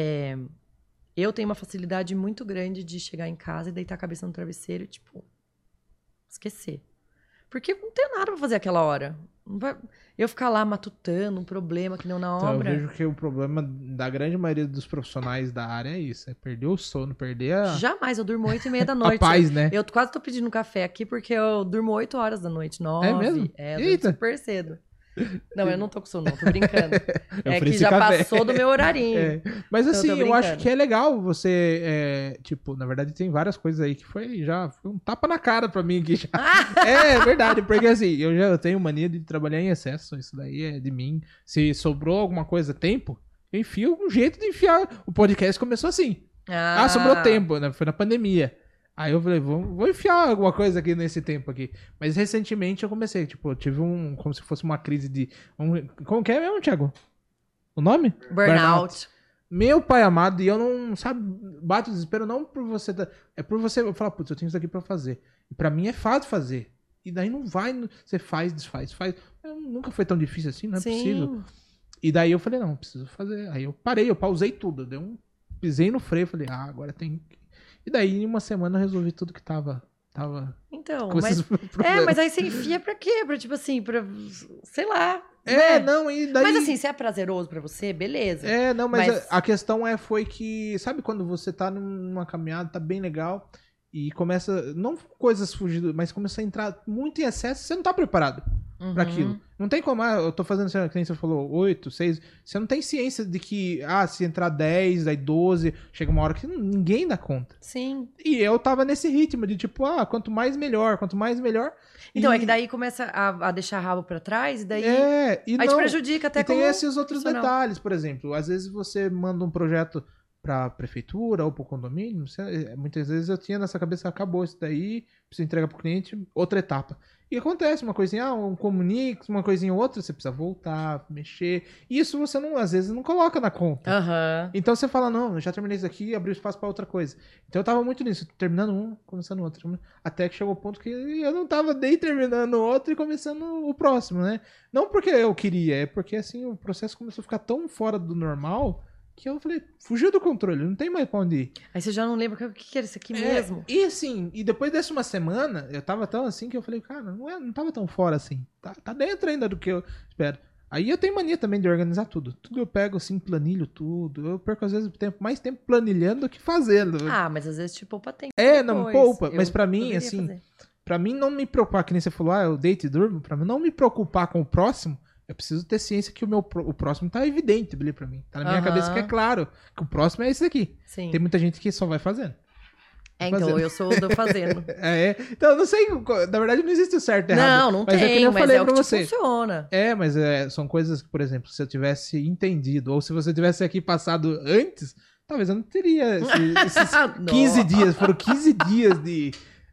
Eu tenho uma facilidade muito grande de chegar em casa e deitar a cabeça no travesseiro e, tipo, esquecer. Porque não tem nada pra fazer aquela hora. Eu ficar lá matutando um problema que não na Então, obra. eu vejo que o problema da grande maioria dos profissionais da área é isso. É perder o sono, perder Jamais, eu durmo 8h30 da noite. a paz, né? Eu quase tô pedindo café aqui porque eu durmo 8 horas da noite, 9. É mesmo? Eu Eita. durmo super cedo. Não, eu não tô com sono, não, tô brincando. Eu É que ofereci já café. passou do meu horarinho. É. Mas Então, eu assim, tô eu acho brincando. que é legal você, tipo, na verdade tem várias coisas aí que foi um tapa na cara pra mim aqui já. É verdade, porque assim, eu tenho mania de trabalhar em excesso, isso daí é de mim. Se sobrou alguma coisa, tempo, eu enfio um jeito de enfiar. O podcast começou assim. Sobrou tempo, né? Foi na pandemia. Aí eu falei, vou enfiar alguma coisa aqui nesse tempo aqui. Mas recentemente eu comecei, tipo, eu tive como se fosse uma crise de... como que é mesmo, Thiago? O nome? Burnout. Meu pai amado, e eu não, sabe, bato o desespero não por você, é por você falar, putz, eu tenho isso aqui pra fazer. E pra mim é fácil fazer. E daí não vai, você faz, desfaz, faz. Nunca foi tão difícil assim, não é possível. E daí eu falei, não, preciso fazer. Aí eu parei, eu pausei tudo, pisei no freio, falei, agora tem... E daí, em uma semana, eu resolvi tudo que tava Então, com esses problemas. mas aí você enfia pra quê? Pra, tipo assim, sei lá. Não, e daí... Mas assim, se é prazeroso pra você, beleza. Não, mas a questão foi que, sabe quando você tá numa caminhada, tá bem legal, e começa, não coisas fugindo, mas começa a entrar muito em excesso, você não tá preparado pra aquilo. Não tem como, eu tô fazendo, que nem você falou, 8, 6, você não tem ciência de que, se entrar 10, aí 12, chega uma hora que ninguém dá conta. Sim. E eu tava nesse ritmo de tipo, quanto mais melhor. Então, é que daí começa a deixar rabo pra trás, e daí aí te prejudica até tem esses outros detalhes, por exemplo, às vezes você manda um projeto pra prefeitura ou pro condomínio, muitas vezes eu tinha nessa cabeça, acabou isso daí, preciso entregar pro cliente, outra etapa. E acontece uma coisinha, um comunique, uma coisinha ou outra, você precisa voltar, mexer. E isso você às vezes não coloca na conta. Então você fala, não, eu já terminei isso aqui, abriu espaço pra outra coisa. Então eu tava muito nisso, terminando um, começando outro. Até que chegou o ponto que eu não tava nem terminando o outro e começando o próximo, né? Não porque eu queria, é porque assim, o processo começou a ficar tão fora do normal que eu falei, fugiu do controle, não tem mais pra onde ir. Aí você já não lembra o que era isso aqui mesmo. E assim, e depois dessa uma semana, eu tava tão assim que eu falei, cara, não tava tão fora assim. Tá dentro ainda do que eu espero. Aí eu tenho mania também de organizar tudo. Tudo eu pego assim, planilho tudo. Eu perco às vezes mais tempo planilhando do que fazendo. Mas às vezes te poupa tempo. Não poupa. Mas pra mim, assim, fazer. Pra mim não me preocupar, que nem você falou, eu deito e durmo, pra mim não me preocupar com o próximo, eu preciso ter ciência que o próximo tá evidente ali pra mim. Tá na minha cabeça que é claro que o próximo é esse daqui. Sim. Tem muita gente que só vai fazendo. Então, eu sou do fazendo. Então, eu não sei, na verdade não existe o certo e errado. Não mas tem, é que eu mas falei é o pra que você. funciona. Mas são coisas que, por exemplo, se eu tivesse entendido, ou se você tivesse aqui passado antes, talvez eu não teria esses 15 dias. Foram 15 dias de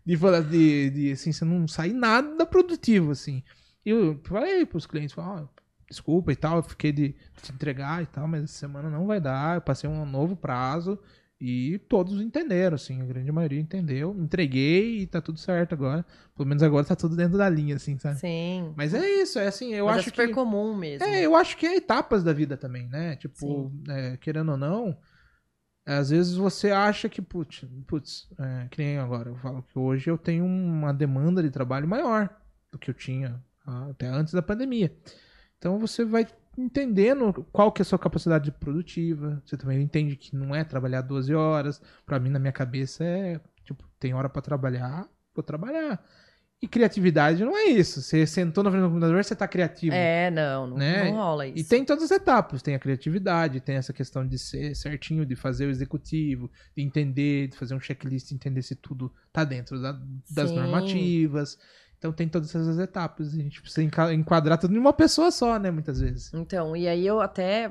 assim, você não sair nada produtivo, assim. E eu falei pros clientes, desculpa e tal, eu fiquei de te entregar e tal, mas essa semana não vai dar, eu passei um novo prazo e todos entenderam, assim, a grande maioria entendeu, entreguei e tá tudo certo agora, pelo menos agora tá tudo dentro da linha, assim, sabe? Sim. Mas é isso, é assim, eu acho que... é super comum mesmo. Eu acho que é etapas da vida também, né, tipo, querendo ou não, às vezes você acha que, putz, que nem agora, eu falo que hoje eu tenho uma demanda de trabalho maior do que eu tinha até antes da pandemia. Então você vai entendendo qual que é a sua capacidade produtiva. Você também entende que não é trabalhar 12 horas. Pra mim, na minha cabeça, tem hora pra trabalhar, vou trabalhar. E criatividade não é isso. Você sentou na frente do computador, você tá criativo. Não rola isso. E tem todas as etapas. Tem a criatividade, tem essa questão de ser certinho, de fazer o executivo, de entender, de fazer um checklist, entender se tudo tá dentro das normativas. Então tem todas essas etapas. A gente precisa enquadrar tudo em uma pessoa só, né? Muitas vezes. Então, e aí eu até...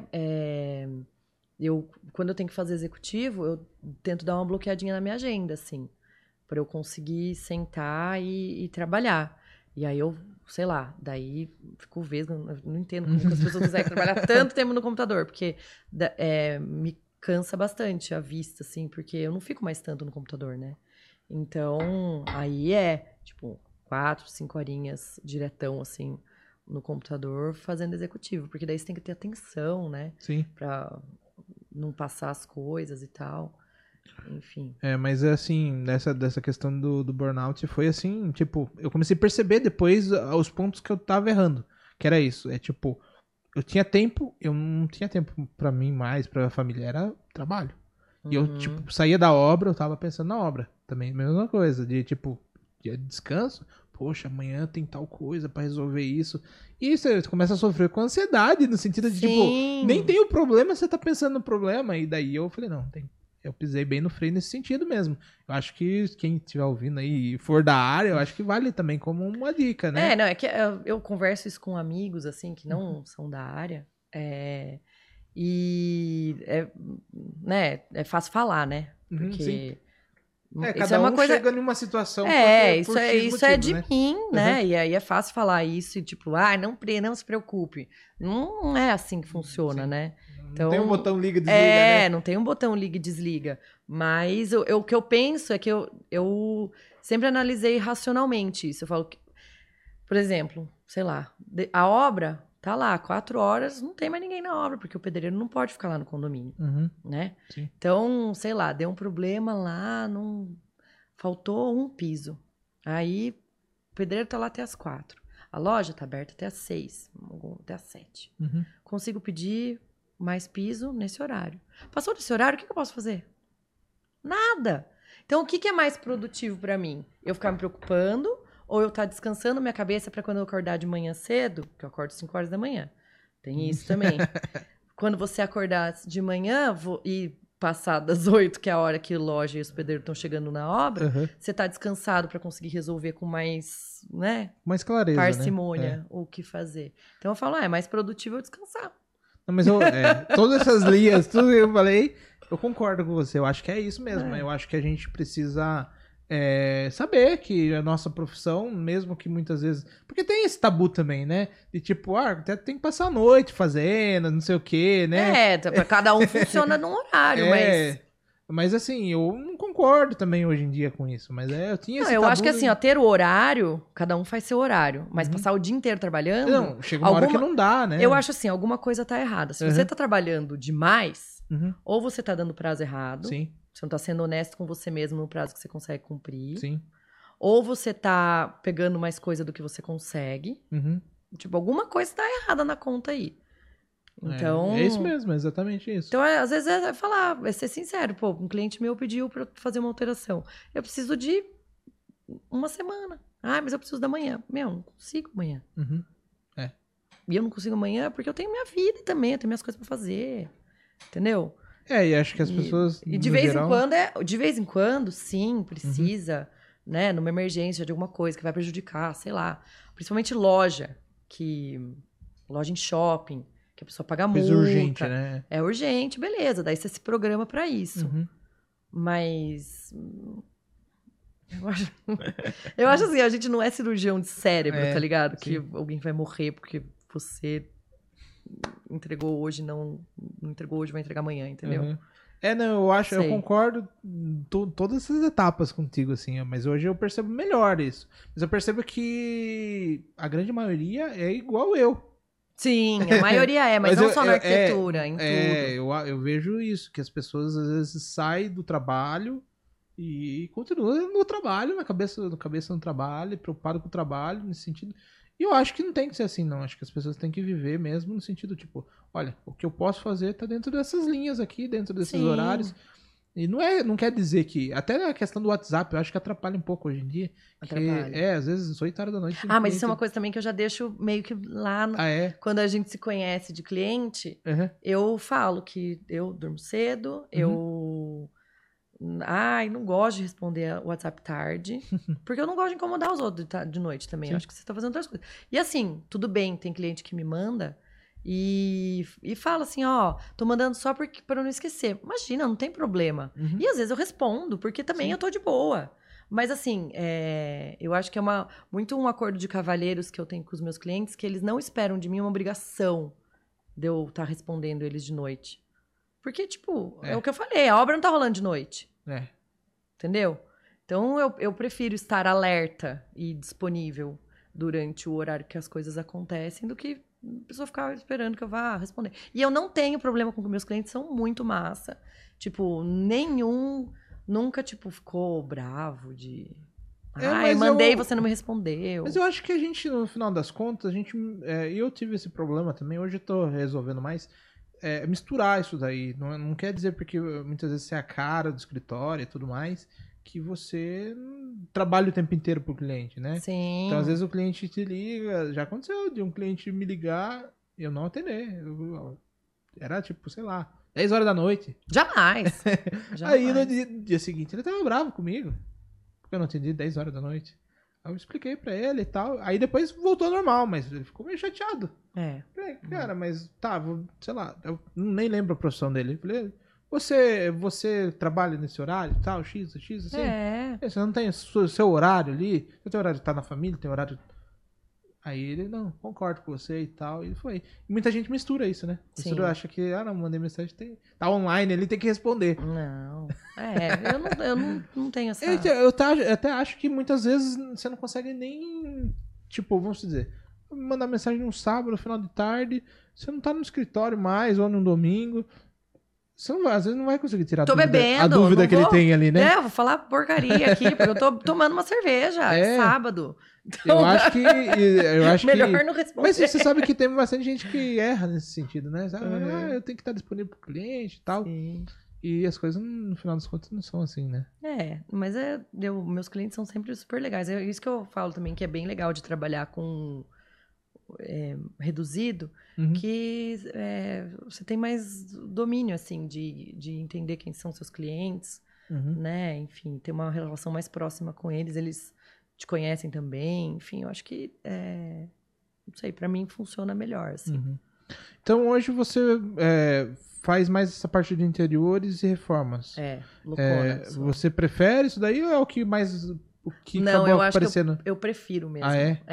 quando eu tenho que fazer executivo, eu tento dar uma bloqueadinha na minha agenda, assim. Pra eu conseguir sentar e trabalhar. E aí eu, sei lá, daí fico não entendo como que as pessoas conseguem trabalhar tanto tempo no computador. Porque me cansa bastante a vista, assim. Porque eu não fico mais tanto no computador, né? Então, aí tipo... 4, 5 horinhas diretão, assim, no computador, fazendo executivo. Porque daí você tem que ter atenção, né? Sim. Pra não passar as coisas e tal. Enfim. Mas assim, dessa questão do burnout foi assim, tipo, eu comecei a perceber depois os pontos que eu tava errando. Que era isso, tipo, eu tinha tempo, eu não tinha tempo pra mim mais, pra família, era trabalho. E eu, tipo, saía da obra, eu tava pensando na obra. Também, mesma coisa, de tipo, dia de descanso, poxa, amanhã tem tal coisa pra resolver isso. E você começa a sofrer com ansiedade, no sentido de, tipo, nem tem o problema, você tá pensando no problema. E daí eu falei, não, eu pisei bem no freio nesse sentido mesmo. Eu acho que quem estiver ouvindo aí e for da área, eu acho que vale também como uma dica, né? Não, é que eu converso isso com amigos, assim, que não são da área, e, né, é fácil falar, né? Porque... Sim. Isso cada uma um coisa... chega numa situação isso é de né? mim, né? E aí é fácil falar isso e tipo, não se preocupe. Não é assim que funciona, né? Então, não tem um botão liga e desliga, né? Não tem um botão liga e desliga. Mas o que eu penso é que eu sempre analisei racionalmente isso. Eu falo que, por exemplo, sei lá, a obra tá lá, 4 horas, não tem mais ninguém na obra, porque o pedreiro não pode ficar lá no condomínio, né? Sim. Então, sei lá, deu um problema lá, faltou um piso. Aí, o pedreiro tá lá até as 4. A loja tá aberta até as 6, até as 7. Consigo pedir mais piso nesse horário. Passou desse horário, o que eu posso fazer? Nada. Então, o que é mais produtivo para mim? Eu ficar me preocupando ou eu estar descansando minha cabeça para quando eu acordar de manhã cedo, que eu acordo 5 horas da manhã. Tem isso também. Quando você acordar de manhã e passar das 8, que é a hora que a loja e os pedreiros estão chegando na obra, você tá descansado para conseguir resolver com mais, né? Mais clareza, parcimônia, né? O que fazer. Então eu falo, é mais produtivo eu descansar. Não, mas todas essas linhas, tudo que eu falei, eu concordo com você. Eu acho que é isso mesmo. Eu acho que a gente precisa saber que a nossa profissão, mesmo que muitas vezes... Porque tem esse tabu também, né? De tipo, até tem que passar a noite fazendo, não sei o quê, né? Cada um funciona num horário, mas... Mas assim, eu não concordo também hoje em dia com isso. Mas eu tinha esse tabu. Eu acho que assim, ter o horário, cada um faz seu horário. Mas passar o dia inteiro trabalhando... Não, chega uma hora que não dá, né? Eu acho assim, alguma coisa tá errada. Se você tá trabalhando demais, ou você tá dando prazo errado. Sim. Você não tá sendo honesto com você mesmo no prazo que você consegue cumprir. Sim. Ou você tá pegando mais coisa do que você consegue. Tipo, alguma coisa tá errada na conta aí. Então... É isso mesmo, é exatamente isso. Então, às vezes, é ser sincero. Pô, um cliente meu pediu pra fazer uma alteração. Eu preciso de uma semana. Mas eu preciso da manhã. Não consigo amanhã. E eu não consigo amanhã porque eu tenho minha vida também. Eu tenho minhas coisas pra fazer. Entendeu? E acho que as pessoas, e de vez em quando, sim, precisa, né, numa emergência de alguma coisa que vai prejudicar, sei lá. Principalmente loja em shopping, que a pessoa paga multa. Coisa urgente, né? É urgente, beleza. Daí você se programa pra isso. Mas... Eu acho assim, a gente não é cirurgião de cérebro, tá ligado? Sim. Que alguém vai morrer porque você... entregou hoje, não entregou hoje, vai entregar amanhã, entendeu? Eu concordo todas essas etapas contigo, assim, mas hoje eu percebo melhor isso. Mas eu percebo que a grande maioria é igual eu. Sim, a maioria mas não só na arquitetura, em tudo. Eu vejo isso, que as pessoas às vezes saem do trabalho e continuam no trabalho, na cabeça no trabalho, preocupado com o trabalho, nesse sentido. E eu acho que não tem que ser assim, não. Acho que as pessoas têm que viver mesmo no sentido, tipo, olha, o que eu posso fazer tá dentro dessas linhas aqui, dentro desses horários. E não quer dizer que... Até a questão do WhatsApp, eu acho que atrapalha um pouco hoje em dia. Atrapalha. Às vezes, 8 horas da noite... Mas isso é uma coisa também que eu já deixo meio que lá... Quando a gente se conhece de cliente, eu falo que eu durmo cedo, eu... não gosto de responder o WhatsApp tarde, porque eu não gosto de incomodar os outros de noite também. Eu acho que você tá fazendo outras coisas. E assim, tudo bem, tem cliente que me manda e fala assim, tô mandando só pra eu não esquecer. Imagina, não tem problema. E às vezes eu respondo, porque também eu tô de boa. Mas assim, eu acho que é muito um acordo de cavalheiros que eu tenho com os meus clientes, que eles não esperam de mim uma obrigação de eu estar respondendo eles de noite. Porque, tipo, é o que eu falei, a obra não tá rolando de noite. Entendeu? Então, eu prefiro estar alerta e disponível durante o horário que as coisas acontecem do que a pessoa ficar esperando que eu vá responder. E eu não tenho problema com que meus clientes são muito massa. Tipo, nenhum nunca, tipo, ficou bravo de... Mandei, você não me respondeu. Mas eu acho que a gente, no final das contas, eu tive esse problema também, hoje eu tô resolvendo mais, misturar isso daí. Não quer dizer porque muitas vezes você é a cara do escritório e tudo mais, que você trabalha o tempo inteiro pro cliente, né? Sim. Então, às vezes o cliente te liga, já aconteceu de um cliente me ligar e eu não atender. Era tipo, sei lá, 10 horas da noite. Jamais. Aí no dia seguinte ele tava bravo comigo, porque eu não atendi 10 horas da noite. Aí eu expliquei pra ele e tal. Aí depois voltou ao normal, mas ele ficou meio chateado. Falei, cara, mas tá, sei lá, eu nem lembro a profissão dele. Falei, você trabalha nesse horário e tal, X, assim? Você não tem seu horário ali? Você tem horário de estar na família, tem horário... Aí ele, não, concordo com você e tal, e foi. E muita gente mistura isso, né? Mistura, acha que, não, mandei mensagem, tá online, ele tem que responder. Não, eu não tenho essa... Eu até acho que muitas vezes você não consegue nem, tipo, vamos dizer, mandar mensagem num sábado, no final de tarde, você não tá no escritório mais, ou num domingo... Você não vai, às vezes não vai conseguir tirar a dúvida que ele tem ali, né? Eu vou falar porcaria aqui, porque eu tô tomando uma cerveja sábado. Então, eu acho que melhor não responder. Mas você sabe que tem bastante gente que erra nesse sentido, né? Eu tenho que estar disponível pro cliente e tal. Sim. E as coisas, no final das contas, não são assim, né? Mas meus clientes são sempre super legais. É isso que eu falo também, que é bem legal de trabalhar com... reduzido, que você tem mais domínio, assim, de entender quem são seus clientes, né? Enfim, ter uma relação mais próxima com eles te conhecem também, enfim, eu acho que, não sei, pra mim funciona melhor, assim. Então, hoje você faz mais essa parte de interiores e reformas. Loucura. Você prefere isso daí ou é o que mais... O que não, eu acho aparecendo? que eu prefiro mesmo.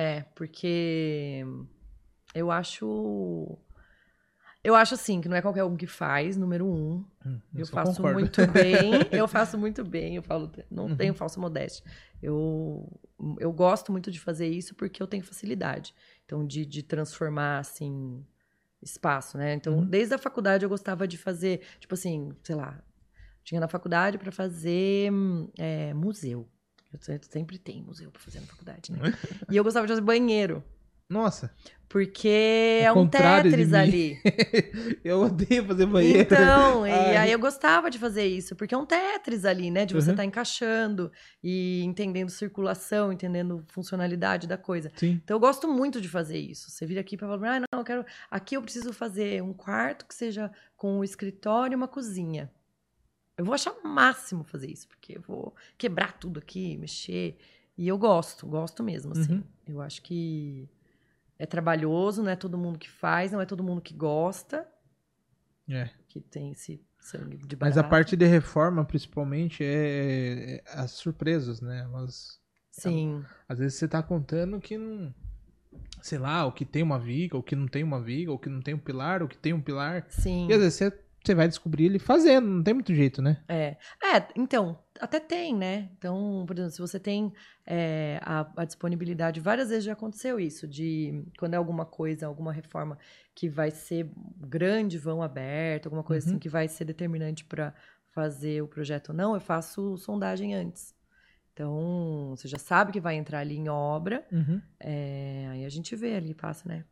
Porque eu acho assim, que não é qualquer um que faz, número 1. Eu faço concordo. muito bem, eu falo, não tenho falsa modéstia. Eu gosto muito de fazer isso porque eu tenho facilidade. Então, de transformar, assim, espaço, né? Então, desde a faculdade eu gostava de fazer, tipo assim, sei lá, tinha na faculdade para fazer museu. Sempre tem museu pra fazer na faculdade, né? E eu gostava de fazer banheiro. Nossa. Porque é um Tetris ali. Eu odeio fazer banheiro. Então, e aí eu gostava de fazer isso, porque é um Tetris ali, né? De você estar encaixando e entendendo circulação, entendendo funcionalidade da coisa. Sim. Então eu gosto muito de fazer isso. Você vira aqui pra falar, não, aqui eu preciso fazer um quarto que seja com um escritório e uma cozinha. Eu vou achar o máximo fazer isso, porque eu vou quebrar tudo aqui, mexer. E eu gosto mesmo, assim. Eu acho que é trabalhoso, não é todo mundo que faz, não é todo mundo que gosta. Que tem esse sangue de barata. Mas a parte de reforma, principalmente, é as surpresas, né? Sim. Às vezes você tá contando que não... Sei lá, o que tem uma viga, o que não tem uma viga, o que não tem um pilar, o que tem um pilar. Sim. E às vezes você vai descobrir ele fazendo, não tem muito jeito, né? Então, até tem, né? Então, por exemplo, se você tem a disponibilidade, várias vezes já aconteceu isso, de quando é alguma coisa, alguma reforma que vai ser grande, vão aberto, alguma coisa assim que vai ser determinante para fazer o projeto ou não, eu faço sondagem antes. Então, você já sabe que vai entrar ali em obra, aí a gente vê ali, passa, né?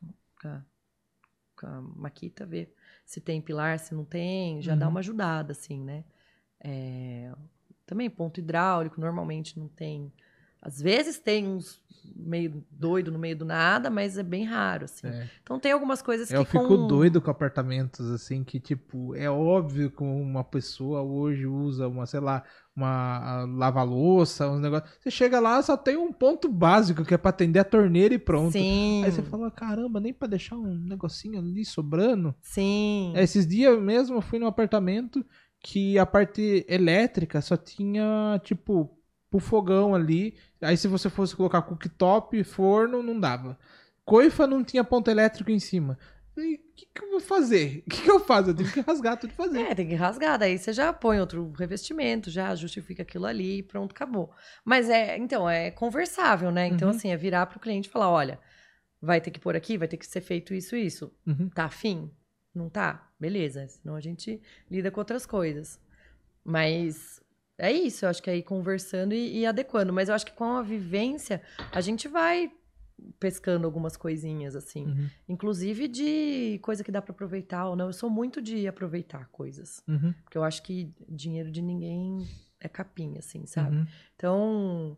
Com a maquita, vê se tem pilar, se não tem, já dá uma ajudada, assim, né? Também ponto hidráulico, normalmente não tem. Às vezes tem uns meio doido no meio do nada, mas é bem raro, assim. Então tem algumas coisas que... Eu fico doido com apartamentos, assim, que, tipo, é óbvio que uma pessoa hoje usa sei lá, uma lava-louça, uns negócios. Você chega lá, só tem um ponto básico, que é pra atender a torneira e pronto. Sim. Aí você fala, caramba, nem pra deixar um negocinho ali sobrando. Sim. Esses dias mesmo eu fui num apartamento que a parte elétrica só tinha, tipo, pro fogão ali. Aí se você fosse colocar cooktop, forno, não dava. Coifa não tinha ponto elétrico em cima. E o que eu vou fazer? O que eu faço? Eu tenho que rasgar tudo e fazer. Tem que rasgar. Daí você já põe outro revestimento, já justifica aquilo ali e pronto, acabou. Mas então, é conversável, né? Então, assim, é virar pro cliente e falar, olha, vai ter que pôr aqui, vai ter que ser feito isso e isso. Tá afim? Não tá? Beleza. Senão a gente lida com outras coisas. Mas é isso, eu acho que é ir conversando e adequando. Mas eu acho que com a vivência, a gente vai pescando algumas coisinhas, assim. Uhum. Inclusive de coisa que dá pra aproveitar ou não. Eu sou muito de aproveitar coisas. Uhum. Porque eu acho que dinheiro de ninguém é capim, assim, sabe? Uhum. Então,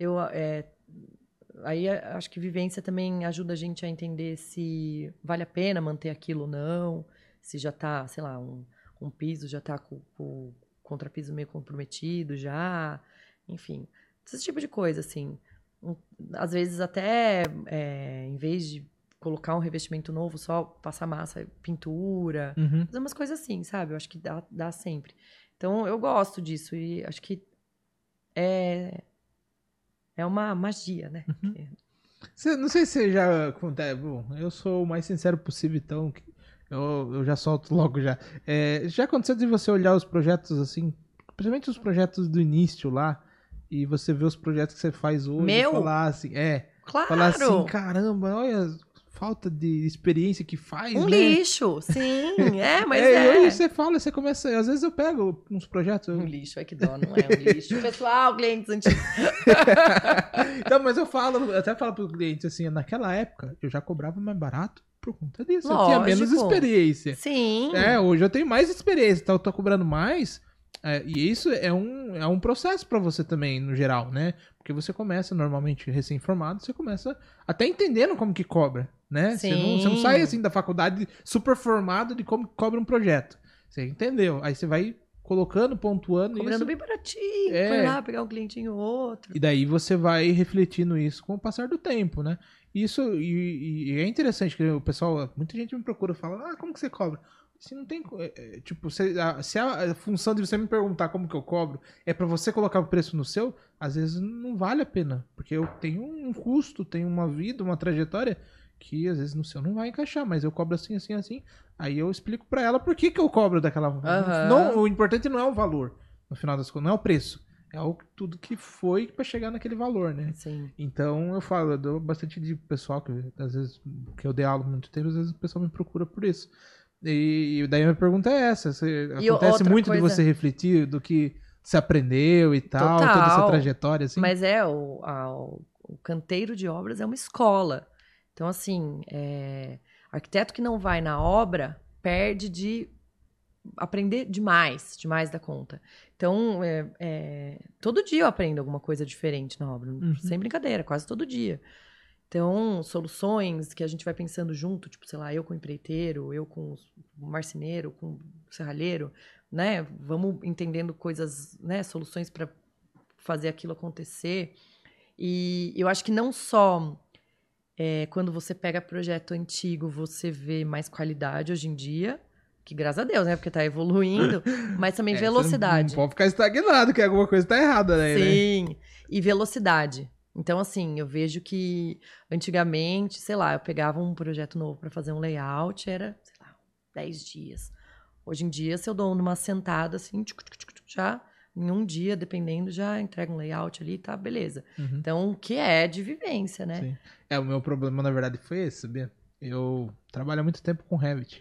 aí acho que vivência também ajuda a gente a entender se vale a pena manter aquilo ou não. Se já tá, sei lá, um piso já tá com o contrapiso meio comprometido já. Enfim, esse tipo de coisa, assim. Às vezes até, em vez de colocar um revestimento novo, só passar massa, pintura, Uhum. fazer umas coisas assim, sabe? Eu acho que dá sempre. Então, eu gosto disso e acho que é uma magia, né? Não sei se você já acontece. Bom, eu sou o mais sincero possível, então eu já solto logo já. Já aconteceu de você olhar os projetos assim, principalmente os projetos do início lá, e você ver os projetos que você faz hoje e Meu? falar assim, Claro! falar assim, caramba, olha falta de experiência que faz, Um né? lixo, sim, mas E hoje você fala, você começa. Às vezes eu pego uns projetos. Um lixo, que dó, não é um lixo. Pessoal, clientes antigos. Então, mas eu até falo para os clientes assim, naquela época eu já cobrava mais barato por conta disso. Eu tinha menos Lógico. experiência. Sim. Hoje eu tenho mais experiência, então eu tô cobrando mais. E isso é um processo para você também, no geral, né? Porque você começa normalmente recém-formado, você começa até entendendo como que cobra, né? Você não sai assim da faculdade super formado de como cobra um projeto. Você entendeu? Aí você vai colocando, pontuando Cobrando isso. bem baratinho, foi lá pegar um clientinho ou outro. E daí você vai refletindo isso com o passar do tempo, né? Isso, e é interessante que o pessoal, muita gente me procura e fala, como que você cobra? Se não tem, tipo, se a função de você me perguntar como que eu cobro é para você colocar o preço no seu, às vezes não vale a pena, porque eu tenho um custo, tenho uma vida, uma trajetória que às vezes no seu não vai encaixar, mas eu cobro assim, assim, assim. Aí eu explico para ela por que eu cobro daquela. Não, o importante não é o valor, no final das contas, não é o preço. É tudo que foi para chegar naquele valor, né? Sim. Então eu dou bastante de pessoal, que às vezes que eu dei aula há muito tempo, às vezes o pessoal me procura por isso. E daí a minha pergunta é essa: acontece muito de você refletir do que você aprendeu e tal, total, toda essa trajetória, assim? Mas o canteiro de obras é uma escola. Então, assim, arquiteto que não vai na obra perde de aprender demais da conta. Então, todo dia eu aprendo alguma coisa diferente na obra, sem brincadeira, quase todo dia. Então, soluções que a gente vai pensando junto, tipo, sei lá, eu com o empreiteiro, eu com o marceneiro, com o serralheiro, né? Vamos entendendo coisas, né? Soluções para fazer aquilo acontecer. E eu acho que não só quando você pega projeto antigo, você vê mais qualidade hoje em dia, que graças a Deus, né? Porque tá evoluindo, mas também velocidade. Não pode ficar estagnado, que alguma coisa tá errada, né? Sim, e velocidade. Então, assim, eu vejo que antigamente, sei lá, eu pegava um projeto novo para fazer um layout, era, sei lá, 10 dias. Hoje em dia, se eu dou numa sentada, assim, já em um dia, dependendo, já entrega um layout ali, tá, beleza. Então, o que é de vivência, né? Sim. O meu problema, na verdade, foi esse, sabia? Eu trabalho há muito tempo com Revit.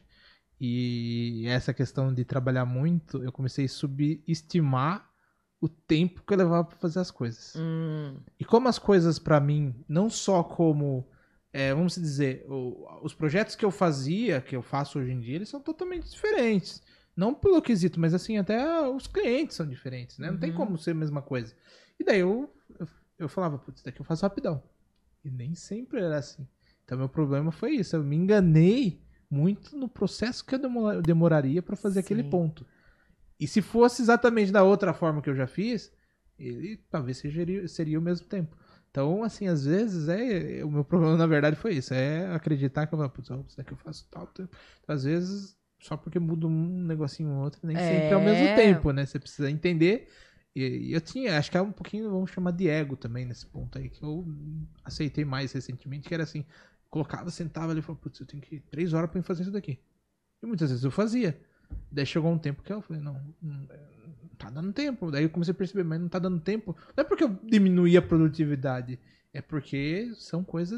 E essa questão de trabalhar muito, eu comecei a subestimar o tempo que eu levava para fazer as coisas. E como as coisas para mim, não só como, vamos dizer, os projetos que eu fazia, que eu faço hoje em dia, eles são totalmente diferentes. Não pelo quesito, mas assim, até os clientes são diferentes, né? Não tem como ser a mesma coisa. E daí eu falava, putz, daqui eu faço rapidão. E nem sempre era assim. Então meu problema foi isso, eu me enganei muito no processo que eu demoraria para fazer aquele ponto. E se fosse exatamente da outra forma que eu já fiz, ele talvez seria o mesmo tempo. Então, assim, às vezes, o meu problema, na verdade, foi isso. É acreditar que eu isso daqui eu faço tal tempo. Então, às vezes, só porque muda um negocinho ou outro, nem sempre é ao mesmo tempo, né? Você precisa entender. E eu tinha, acho que é um pouquinho, vamos chamar de ego também nesse ponto aí, que eu aceitei mais recentemente, que era assim, colocava, sentava ali e falava, putz, eu tenho que ir 3 horas pra fazer isso daqui. E muitas vezes eu fazia. Daí chegou um tempo que eu falei, não tá dando tempo. Daí eu comecei a perceber, mas não tá dando tempo. Não é porque eu diminuí a produtividade, é porque são coisas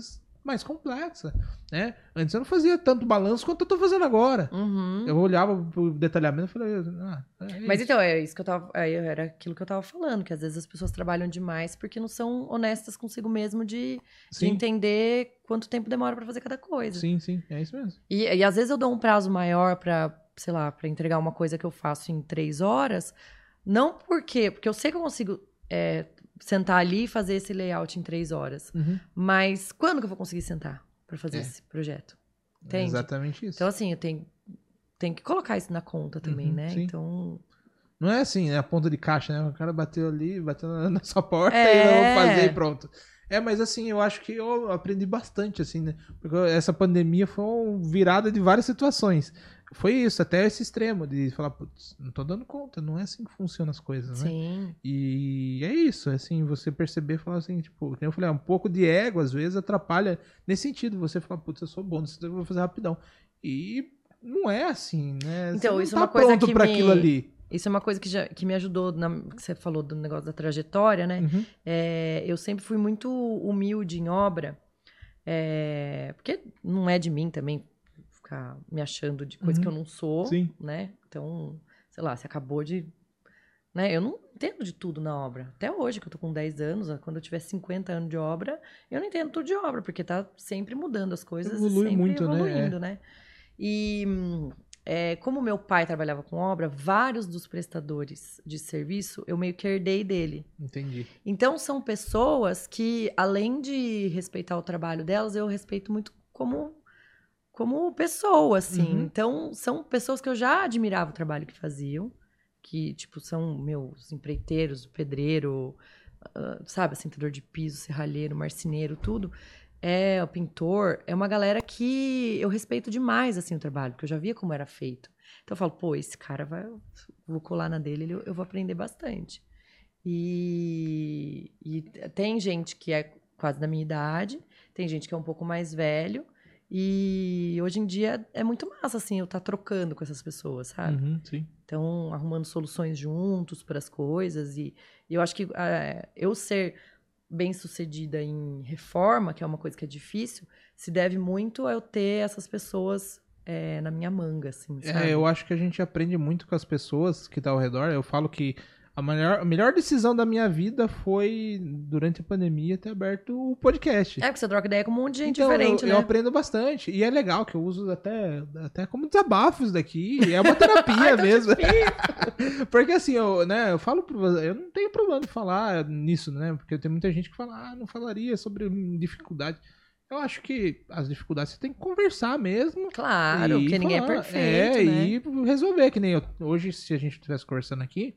mais complexa, né? Antes eu não fazia tanto balanço quanto eu tô fazendo agora. Eu olhava pro detalhamento e falei, Mas então, é isso que eu tava. Era aquilo que eu tava falando, que às vezes as pessoas trabalham demais porque não são honestas consigo mesmo de entender quanto tempo demora pra fazer cada coisa. Sim, é isso mesmo. E às vezes eu dou um prazo maior pra, sei lá, pra entregar uma coisa que eu faço em 3 horas. Não porque eu sei que eu consigo sentar ali e fazer esse layout em 3 horas. Mas quando que eu vou conseguir sentar pra fazer esse projeto? Entende? É exatamente isso. Então, assim, eu tenho que colocar isso na conta também, né? Sim. Então... Não é assim, né? A ponta de caixa, né? O cara bateu ali, bateu na sua porta e eu vou fazer e pronto. Mas assim, eu acho que eu aprendi bastante, assim, né? Porque essa pandemia foi uma virada de várias situações. Foi isso, até esse extremo de falar, putz, não tô dando conta, não é assim que funcionam as coisas, né? Sim. E é isso, assim, você perceber, falar assim, tipo, como eu falei, um pouco de ego, às vezes, atrapalha nesse sentido, você fala, putz, eu sou bom, eu vou fazer rapidão. E não é assim, né? Então, você isso não é uma tá coisa pronto que pra aquilo ali. Isso é uma coisa que me ajudou, que você falou do negócio da trajetória, né? Eu sempre fui muito humilde em obra, porque não é de mim também ficar me achando de coisa que eu não sou, né? Então, sei lá, você acabou de... Né? Eu não entendo de tudo na obra. Até hoje, que eu tô com 10 anos, quando eu tiver 50 anos de obra, eu não entendo tudo de obra, porque tá sempre mudando as coisas Evolui e sempre muito, evoluindo, né? E... como meu pai trabalhava com obra, vários dos prestadores de serviço eu meio que herdei dele. Entendi. Então, são pessoas que, além de respeitar o trabalho delas, eu respeito muito como pessoa, assim. Então, são pessoas que eu já admirava o trabalho que faziam, que, tipo, são meus empreiteiros, o pedreiro, sabe, assentador de piso, serralheiro, marceneiro, tudo. O pintor, é uma galera que eu respeito demais, assim, o trabalho, porque eu já via como era feito. Então eu falo, pô, esse cara vou colar na dele, eu vou aprender bastante. E tem gente que é quase da minha idade, tem gente que é um pouco mais velho, e hoje em dia é muito massa, assim, eu estar trocando com essas pessoas, sabe? Sim. Então, arrumando soluções juntos para as coisas, e eu acho que eu ser bem-sucedida em reforma, que é uma coisa que é difícil, se deve muito a eu ter essas pessoas na minha manga, assim, sabe? Eu acho que a gente aprende muito com as pessoas que estão ao redor. Eu falo que a melhor decisão da minha vida foi, durante a pandemia, ter aberto o podcast. Porque você troca ideia com um monte de gente Então, diferente, né? Eu aprendo bastante. E é legal que eu uso até como desabafos daqui. É uma terapia mesmo. Porque assim, eu falo pra você, eu não tenho problema de falar nisso, né? Porque tem muita gente que fala, não falaria sobre dificuldade. Eu acho que as dificuldades você tem que conversar mesmo. Claro, porque ninguém é perfeito, né? E resolver, que nem hoje, se a gente estivesse conversando aqui,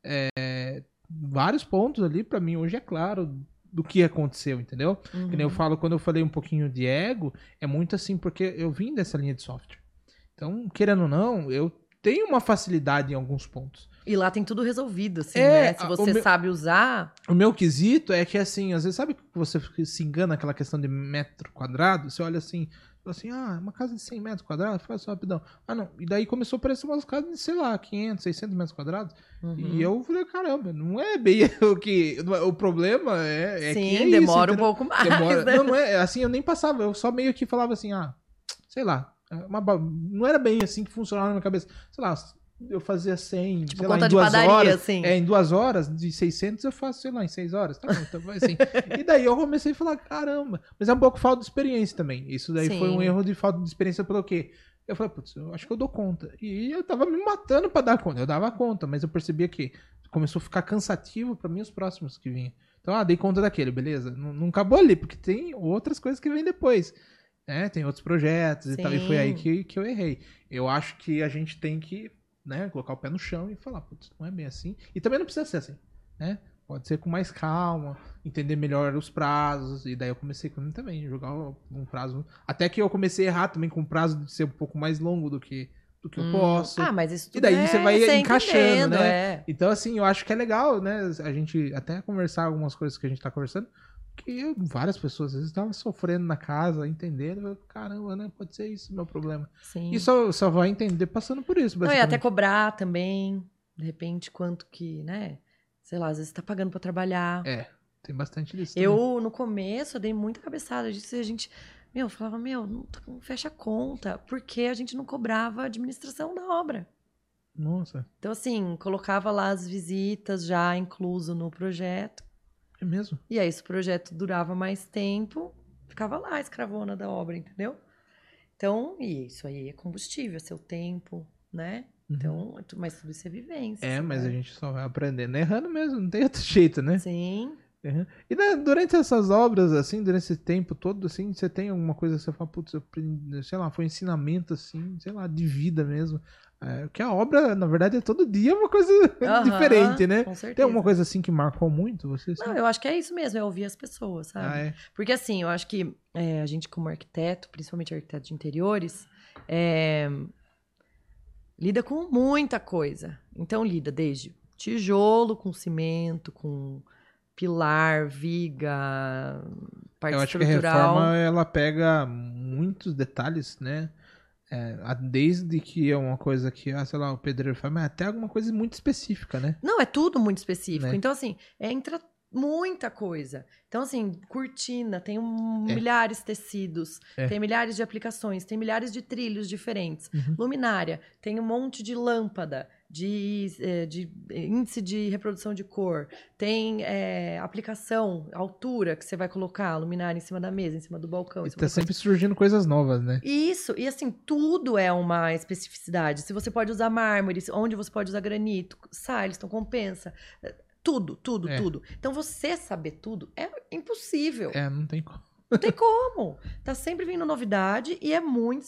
vários pontos ali, pra mim, hoje é claro do que aconteceu, entendeu? Que nem eu falo, quando eu falei um pouquinho de ego, é muito assim, porque eu vim dessa linha de software. Então, querendo ou não, eu tenho uma facilidade em alguns pontos. E lá tem tudo resolvido, assim, né? Se você sabe usar... O meu quesito é que, assim, às vezes, sabe que você se engana naquela questão de metro quadrado? Você olha assim, uma casa de 100 metros quadrados, faz só rapidão. Não. E daí começou a aparecer umas casas de, sei lá, 500, 600 metros quadrados. E eu falei, caramba, não é bem o que... O problema é Sim, que é demora isso, um pouco mais, né? Não é assim, eu nem passava, eu só meio que falava assim, sei lá, não era bem assim que funcionava na minha cabeça. Sei lá, eu fazia 100, tipo, sei lá, conta em de 2 padaria, horas. assim. Em 2 horas, de 600 eu faço, sei lá, em 6 horas. Tá bom, então vai assim. E daí eu comecei a falar, caramba. Mas é um pouco falta de experiência também. Isso daí foi um erro de falta de experiência pelo quê? Eu falei, putz, eu acho que eu dou conta. E eu tava me matando pra dar conta. Eu dava conta, mas eu percebia que começou a ficar cansativo pra mim os próximos que vinham. Então, dei conta daquele, beleza? Não acabou ali, porque tem outras coisas que vêm depois. Tem outros projetos e tal. E foi aí que eu errei. Eu acho que a gente tem que, colocar o pé no chão e falar, putz, não é bem assim. E também não precisa ser assim, né? Pode ser com mais calma, entender melhor os prazos. E daí eu comecei também, jogar um prazo. Até que eu comecei a errar também com o prazo de ser um pouco mais longo do que eu posso. Mas isso tudo e daí você vai encaixando, né? É. Então, assim, eu acho que é legal, né? A gente até conversar algumas coisas que a gente tá conversando. Que várias pessoas às vezes estavam sofrendo na casa, entendendo, caramba, né? Pode ser isso o meu problema. Sim. E só vai entender passando por isso. Não, e até cobrar também, de repente, quanto que, né? Sei lá, às vezes você tá pagando pra trabalhar. Tem bastante disso também. No começo, eu dei muita cabeçada disso e a gente... eu falava, não fecha a conta, porque a gente não cobrava a administração da obra. Nossa. Então, assim, colocava lá as visitas já incluso no projeto. É mesmo? E aí, se o projeto durava mais tempo, ficava lá a escravona da obra, entendeu? Então, e isso aí é combustível, é seu tempo, né? Então, mas tudo isso é vivência. Mas a gente só vai aprendendo errando mesmo, não tem outro jeito, né? Sim. Uhum. E durante essas obras, assim, durante esse tempo todo, assim, você tem alguma coisa que você fala, putz, eu aprendi, sei lá, foi um ensinamento, assim, sei lá, de vida mesmo. Porque a obra, na verdade, é todo dia uma coisa diferente, né? Com certeza. Tem alguma coisa, assim, que marcou muito você? Assim? Não, eu acho que é isso mesmo, é ouvir as pessoas, sabe? Porque, assim, eu acho que a gente como arquiteto, principalmente arquiteto de interiores, lida com muita coisa. Então, lida desde tijolo com cimento, com pilar, viga, parte eu acho que a reforma, ela pega muitos detalhes, né? Desde que é uma coisa que, sei lá, o pedreiro faz, mas até alguma coisa muito específica, né? Não, é tudo muito específico. Né? Então, assim, entra muita coisa. Então, assim, cortina, tem milhares de tecidos, tem milhares de aplicações, tem milhares de trilhos diferentes. Luminária, tem um monte de lâmpada, de índice de reprodução de cor, tem aplicação, altura que você vai colocar a luminária em cima da mesa, em cima do balcão. E tá sempre surgindo coisas novas, né? Isso, e assim, tudo é uma especificidade. Se você pode usar mármore, onde você pode usar granito, silestone, compensa... Tudo. Então, você saber tudo é impossível. Não tem como. Não tem como. Tá sempre vindo novidade e é muita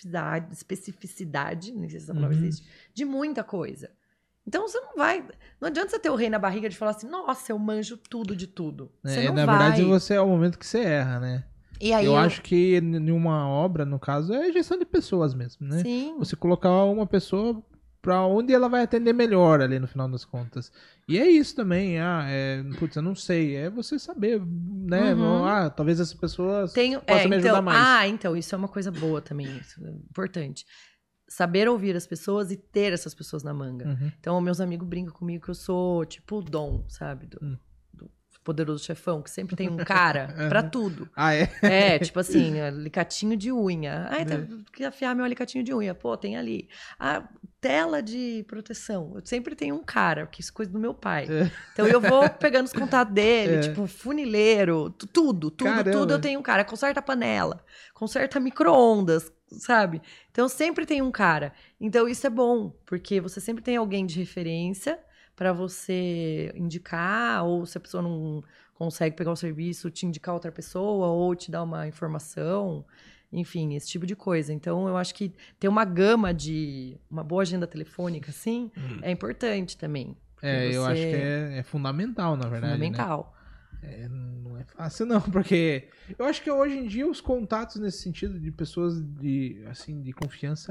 especificidade, nem sei se essa palavra existe, de muita coisa. Então, você não vai... Não adianta você ter o rei na barriga de falar assim, nossa, eu manjo tudo de tudo. Você não na verdade, é o momento que você erra, né? E aí eu acho que em uma obra, no caso, é gestão de pessoas mesmo, né? Sim. Você colocar uma pessoa para onde ela vai atender melhor ali no final das contas. E é isso também, putz, eu não sei, é você saber, né? Talvez essa pessoa possa me ajudar mais. Então, isso é uma coisa boa também, isso é importante. Saber ouvir as pessoas e ter essas pessoas na manga. Então, meus amigos brincam comigo que eu sou tipo o Dom, sabe? Do Poderoso Chefão, que sempre tem um cara pra tudo. Tipo assim, alicatinho de unha. Tem que afiar meu alicatinho de unha. Pô, tem ali. A tela de proteção. Eu sempre tenho um cara, que isso é coisa do meu pai. Então eu vou pegando os contatos dele, tipo funileiro, tudo eu tenho um cara. Conserta a panela, conserta micro-ondas, sabe? Então sempre tem um cara. Então isso é bom, porque você sempre tem alguém de referência para você indicar, ou se a pessoa não consegue pegar o serviço, te indicar outra pessoa, ou te dar uma informação, enfim, esse tipo de coisa. Então, eu acho que ter uma gama de... uma boa agenda telefônica, assim, é importante também. Eu acho que é fundamental, na verdade. Fundamental. Né? Não é fácil, não, porque eu acho que hoje em dia os contatos nesse sentido de pessoas de confiança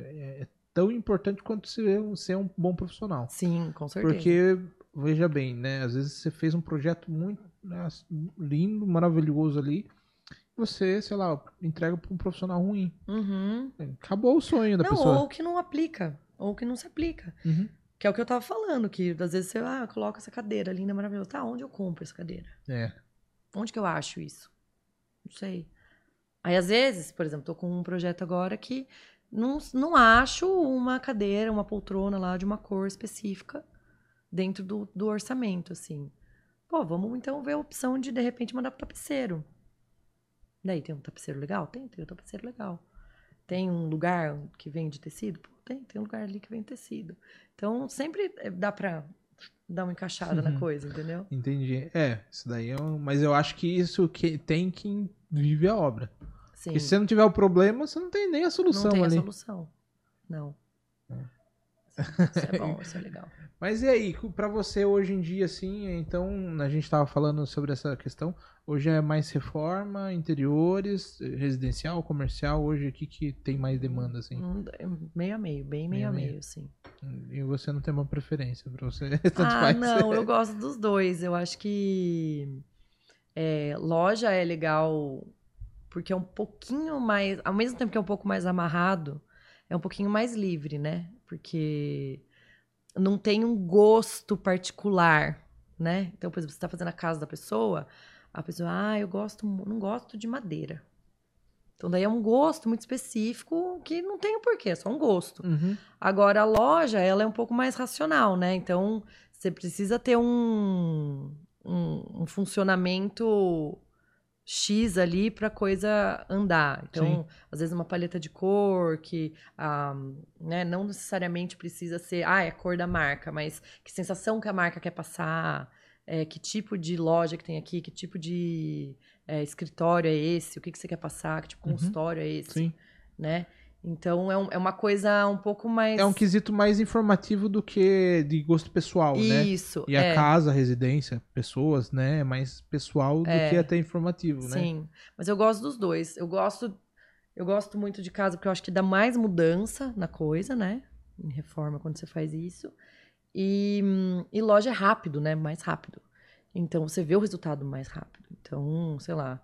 é tão importante quanto ser um bom profissional. Sim, com certeza. Porque, veja bem, né? Às vezes você fez um projeto muito lindo, maravilhoso ali, você, sei lá, entrega para um profissional ruim. Acabou o sonho da pessoa. Ou que não aplica, ou que não se aplica. Que é o que eu tava falando, que às vezes você coloca essa cadeira linda, maravilhosa. Tá, onde eu compro essa cadeira? Onde que eu acho isso? Não sei. Aí, às vezes, por exemplo, tô com um projeto agora que não acho uma cadeira, uma poltrona lá de uma cor específica dentro do orçamento, assim. Pô, vamos então ver a opção de repente, mandar pro tapeceiro. Daí, tem um tapeceiro legal? Tem um tapeceiro legal. Tem um lugar que vende tecido? Pô, tem um lugar ali que vende tecido. Então, sempre dá pra dar uma encaixada na coisa, entendeu? Entendi. Isso daí mas eu acho que isso tem quem vive a obra. Sim. Porque se você não tiver o problema, você não tem nem a solução ali. Não tem a solução. Não. Isso é bom, isso é legal. Mas e aí, pra você hoje em dia, assim, então, a gente tava falando sobre essa questão, hoje é mais reforma, interiores, residencial, comercial, hoje aqui que tem mais demanda, assim? Meio a meio, bem meio a meio, sim. E você não tem uma preferência pra você? Tanto faz. Não, eu gosto dos dois, eu acho que loja é legal porque é um pouquinho mais, ao mesmo tempo que é um pouco mais amarrado, é um pouquinho mais livre, né? Porque não tem um gosto particular, né? Então, por exemplo, você está fazendo a casa da pessoa, a pessoa, eu não gosto de madeira. Então, daí é um gosto muito específico que não tem o porquê, é só um gosto. Uhum. Agora, a loja, ela é um pouco mais racional, né? Então, você precisa ter um funcionamento X ali para coisa andar. Então, Sim. às vezes uma paleta de cor que né, não necessariamente precisa ser, é a cor da marca, mas que sensação que a marca quer passar, que tipo de loja que tem aqui, que tipo de escritório é esse, o que você quer passar, que tipo de consultório é esse, Sim. né? Então, é uma coisa um pouco mais... É um quesito mais informativo do que de gosto pessoal, né? Isso, E a casa, a residência, pessoas, né? É mais pessoal do que até informativo, né? Sim, mas eu gosto dos dois. Eu gosto muito de casa porque eu acho que dá mais mudança na coisa, né? Em reforma, quando você faz isso. E loja é rápido, né? Mais rápido. Então, você vê o resultado mais rápido. Então, sei lá,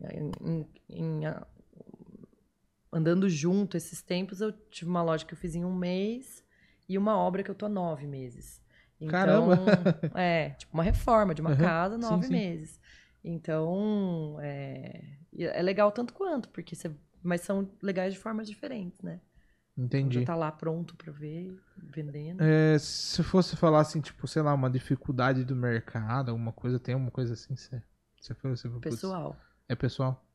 andando junto esses tempos, eu tive uma loja que eu fiz em 1 mês e uma obra que eu tô há 9 meses. Então, Caramba! tipo uma reforma de uma casa, Sim, 9 meses. Então, é legal tanto quanto, porque mas são legais de formas diferentes, né? Então já Entendi. tá lá pronto pra ver, vendendo. Se fosse falar assim, tipo, sei lá, uma dificuldade do mercado, alguma coisa, tem alguma coisa assim, você foi, Pessoal. É pessoal?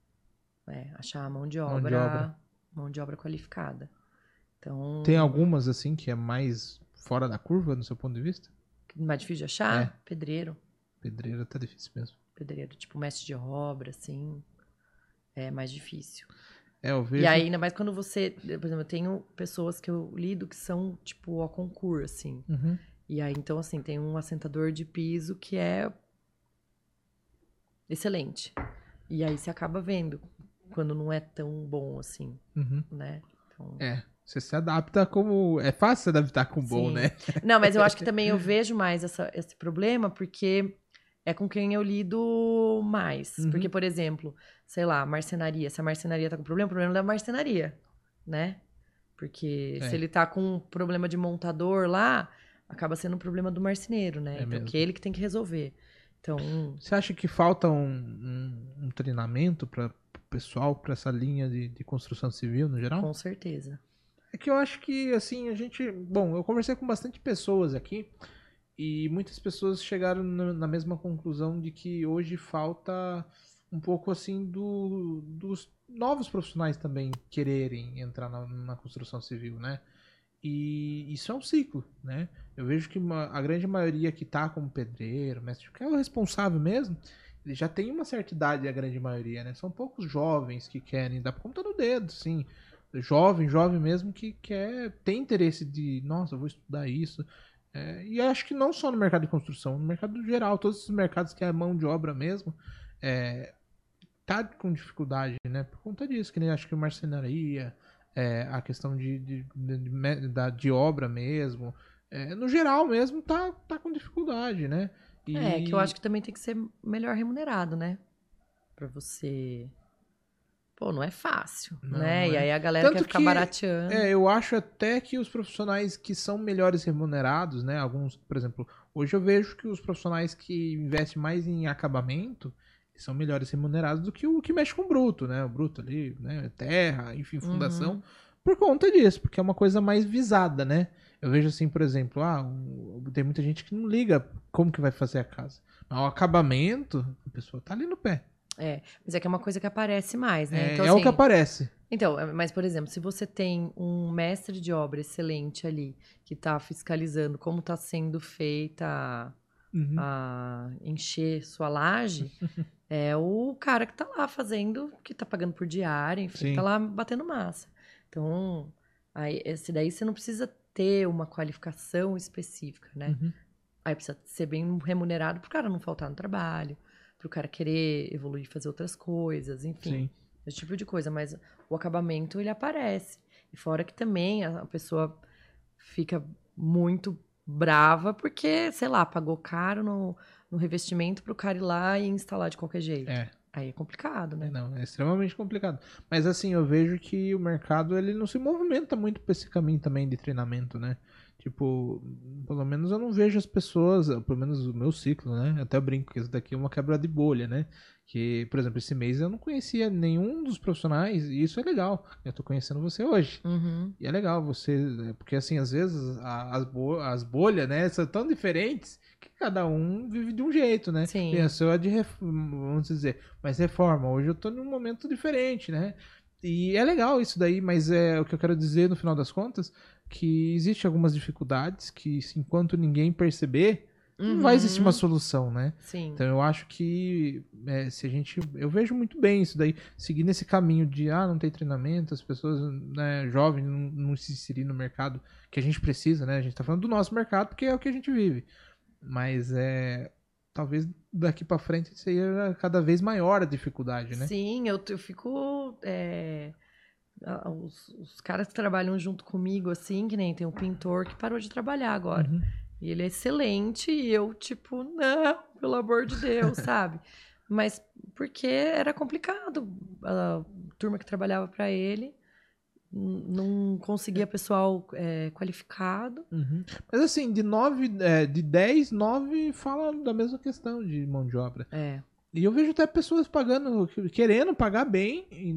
Achar a mão de Mão de obra. obra qualificada. Então, Tem algumas, assim, que é mais fora da curva, no seu ponto de vista? mais difícil de achar? Pedreiro. Pedreiro tá difícil mesmo. Pedreiro, tipo mestre de obra, assim, é mais difícil. Eu vejo... E aí, ainda mais quando você... Por exemplo, eu tenho pessoas que eu lido que são, tipo, ao concurso, assim. Uhum. E aí, então, assim, tem um assentador de piso que é excelente. E aí você acaba vendo quando não é tão bom, assim, né? Então... Você se adapta como... É fácil se adaptar com bom, né? Não, mas eu acho que também eu vejo mais esse problema porque é com quem eu lido mais. Porque, por exemplo, sei lá, marcenaria. Se a marcenaria tá com problema, o problema é da marcenaria, né? Porque se ele tá com um problema de montador lá, acaba sendo um problema do marceneiro, né? Então, que é ele que tem que resolver. Então... Você acha que falta um treinamento para o pessoal, para essa linha de construção civil no geral? Com certeza. É que eu acho que, assim, a gente... Bom, eu conversei com bastante pessoas aqui e muitas pessoas chegaram na mesma conclusão de que hoje falta um pouco, assim, dos novos profissionais também quererem entrar na construção civil, né? E isso é um ciclo, né? Eu vejo que a grande maioria que tá como pedreiro, mestre, que é o responsável mesmo, ele já tem uma certa idade, a grande maioria, né? São poucos jovens que querem dar ponta no dedo, sim. Jovem mesmo que tem interesse de, nossa, eu vou estudar isso. E acho que não só no mercado de construção, no mercado geral, todos esses mercados que é mão de obra mesmo, tá com dificuldade, né? Por conta disso, que nem acho que marcenaria, a questão de obra mesmo, no geral mesmo tá com dificuldade, né? Que eu acho que também tem que ser melhor remunerado, né? Pra você... Pô, não é fácil, Não, né? não E é. aí a galera quer ficar barateando. Eu acho até que os profissionais que são melhores remunerados, né? Alguns, por exemplo, hoje eu vejo que os profissionais que investem mais em acabamento são melhores remunerados do que o que mexe com o bruto, né? O bruto ali, né? Terra, enfim, fundação. Por conta disso, porque é uma coisa mais visada, né? Eu vejo assim, por exemplo, tem muita gente que não liga como que vai fazer a casa. Mas o acabamento, a pessoa tá ali no pé. Mas é que é uma coisa que aparece mais, né? Então, é o que aparece. Então, mas, por exemplo, se você tem um mestre de obra excelente ali, que tá fiscalizando como tá sendo feita a encher sua laje, é o cara que tá lá fazendo, que tá pagando por diária, enfim, que tá lá batendo massa. Então, aí, esse daí você não precisa ter uma qualificação específica, né? Aí precisa ser bem remunerado pro cara não faltar no trabalho, pro cara querer evoluir, fazer outras coisas, enfim. Sim. Esse tipo de coisa, mas o acabamento, ele aparece. E fora que também a pessoa fica muito brava porque, sei lá, pagou caro no revestimento pro cara ir lá e instalar de qualquer jeito. Aí é complicado, né? Não, é extremamente complicado. Mas assim, eu vejo que o mercado, ele não se movimenta muito pra esse caminho também de treinamento, né? Tipo, pelo menos eu não vejo as pessoas, pelo menos o meu ciclo, né? Até eu brinco que isso daqui é uma quebra de bolha, né? Que, por exemplo, esse mês eu não conhecia nenhum dos profissionais, e isso é legal. Eu tô conhecendo você hoje. E é legal você, porque assim, às vezes as bolhas, né, são tão diferentes que cada um vive de um jeito, né? Sim. Tem a sua vamos dizer, mas reforma. Hoje eu tô num momento diferente, né? E é legal isso daí, mas é o que eu quero dizer no final das contas, que existe algumas dificuldades que, enquanto ninguém perceber, não vai existir uma solução, né? Sim. Então eu acho que se a gente... Eu vejo muito bem isso daí, seguir nesse caminho de, não tem treinamento, as pessoas, né, jovens não se inserir no mercado que a gente precisa, né? A gente tá falando do nosso mercado porque é o que a gente vive. Mas talvez daqui pra frente seja cada vez maior a dificuldade, né? Sim, eu fico... Os caras que trabalham junto comigo, assim, que nem tem um pintor que parou de trabalhar agora. E ele é excelente e eu, tipo, não, pelo amor de Deus, sabe? Mas porque era complicado. A turma que trabalhava para ele não conseguia pessoal qualificado. Mas assim, de 10, 9 falam da mesma questão de mão de obra. E eu vejo até pessoas querendo pagar bem e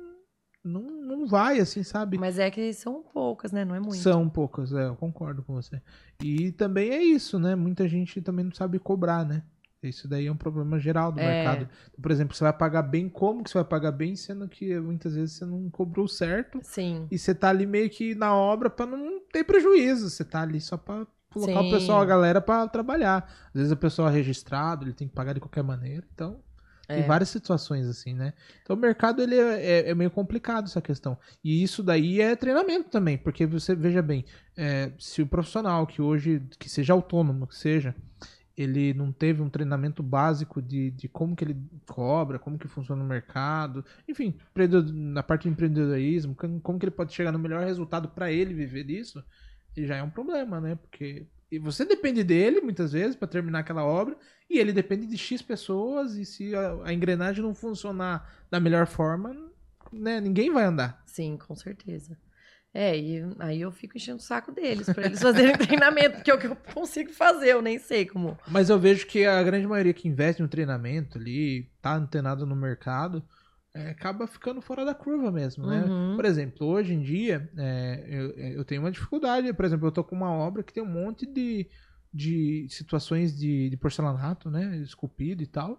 não vai, assim, sabe? Mas é que são poucas, né? Não é muito. São poucas, eu concordo com você. E também é isso, né? Muita gente também não sabe cobrar, né? Isso daí é um problema geral do mercado. Por exemplo, você vai pagar bem, como que você vai pagar bem, sendo que muitas vezes você não cobrou certo. Sim. E você tá ali meio que na obra pra não ter prejuízo. Você tá ali só pra colocar o pessoal, a galera pra trabalhar. Às vezes o pessoal é registrado, ele tem que pagar de qualquer maneira, então... Tem várias situações assim, né? Então o mercado ele é meio complicado essa questão. E isso daí é treinamento também, porque você veja bem, se o profissional que hoje, que seja autônomo, que seja, ele não teve um treinamento básico de como que ele cobra, como que funciona o mercado, enfim, na parte de empreendedorismo, como que ele pode chegar no melhor resultado para ele viver disso, e já é um problema, né? Porque você depende dele, muitas vezes, para terminar aquela obra, e ele depende de X pessoas, e se a engrenagem não funcionar da melhor forma, né, ninguém vai andar. Sim, com certeza. E aí eu fico enchendo o saco deles, para eles fazerem treinamento, porque é o que eu consigo fazer, eu nem sei como. Mas eu vejo que a grande maioria que investe no treinamento ali, tá antenado no mercado, acaba ficando fora da curva mesmo, né? Por exemplo, hoje em dia, eu tenho uma dificuldade. Por exemplo, eu tô com uma obra que tem um monte de situações de porcelanato, né? Esculpido e tal.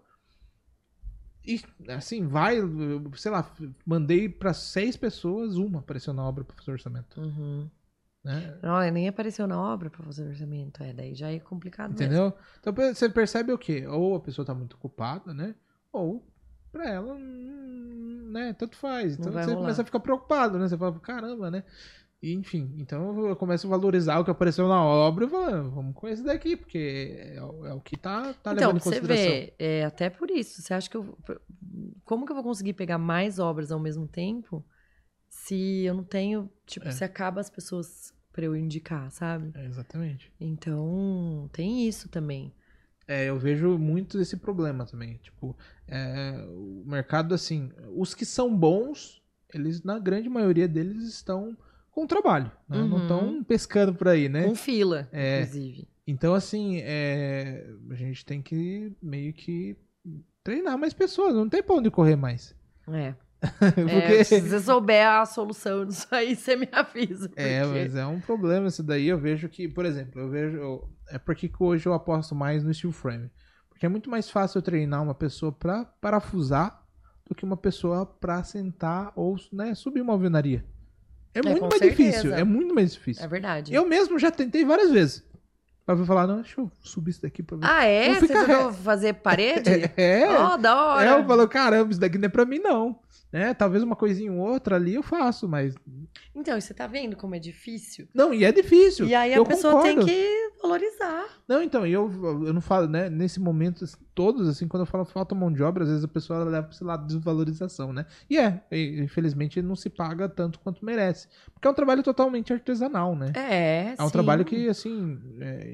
E, assim, sei lá, mandei para 6 pessoas, uma apareceu na obra para fazer orçamento. Né? Não, nem apareceu na obra para fazer orçamento. Daí já é complicado. Entendeu? Mesmo. Então você percebe o quê? Ou a pessoa tá muito ocupada, né? Ou pra ela, né? Tanto faz. Então você começa a ficar preocupado, né? Você fala, caramba, né? E, enfim, então eu começo a valorizar o que apareceu na obra e falo, vamos com esse daqui, porque é o que tá levando em consideração. Então, você vê, até por isso, você acha que como que eu vou conseguir pegar mais obras ao mesmo tempo se eu não tenho, se acaba as pessoas pra eu indicar, sabe? Exatamente. Então, tem isso também. Eu vejo muito esse problema também. Tipo, o mercado, assim, os que são bons, eles, na grande maioria deles, estão com trabalho, né? Não estão pescando por aí, né? Com fila, inclusive. Então, assim, a gente tem que meio que treinar mais pessoas, não tem pra onde correr mais. Porque... se você souber a solução disso aí, você me avisa. Porque... mas é um problema isso daí. Eu vejo que, por exemplo, é porque hoje eu aposto mais no steel frame. Porque é muito mais fácil eu treinar uma pessoa pra parafusar do que uma pessoa pra sentar ou, né, subir uma alvenaria. É muito mais difícil. É muito mais difícil. É verdade. Eu mesmo já tentei várias vezes. Pra falar, não, deixa eu subir isso daqui pra ver. Você tentou fazer parede? Da hora. Eu falo, caramba, isso daqui não é pra mim, não. Talvez uma coisinha ou outra ali eu faço, mas... Então, você tá vendo como é difícil? Não, e é difícil. E aí a pessoa tem que valorizar. Não, então, eu não falo, né, nesse momento, todos, assim, quando eu falo falta mão de obra, às vezes a pessoa leva pra esse lado de desvalorização, né? E infelizmente, não se paga tanto quanto merece. Porque é um trabalho totalmente artesanal, né? É um trabalho que, assim,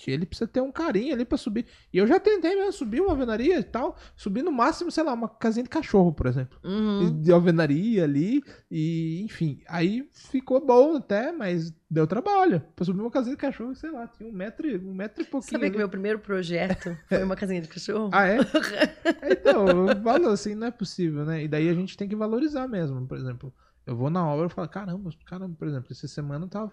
ele precisa ter um carinho ali pra subir. E eu já tentei mesmo subir uma alvenaria e tal, subir no máximo, sei lá, uma casinha de cachorro, por exemplo. De alvenaria ali, e enfim. Aí ficou bom até, mas deu trabalho. Pra subir uma casinha de cachorro, sei lá, tinha um metro e pouquinho. Sabe que meu primeiro projeto foi uma casinha de cachorro? Ah, é? Então, eu falo assim, não é possível, né? E daí a gente tem que valorizar mesmo, por exemplo. Eu vou na obra e falo, caramba, por exemplo, essa semana eu tava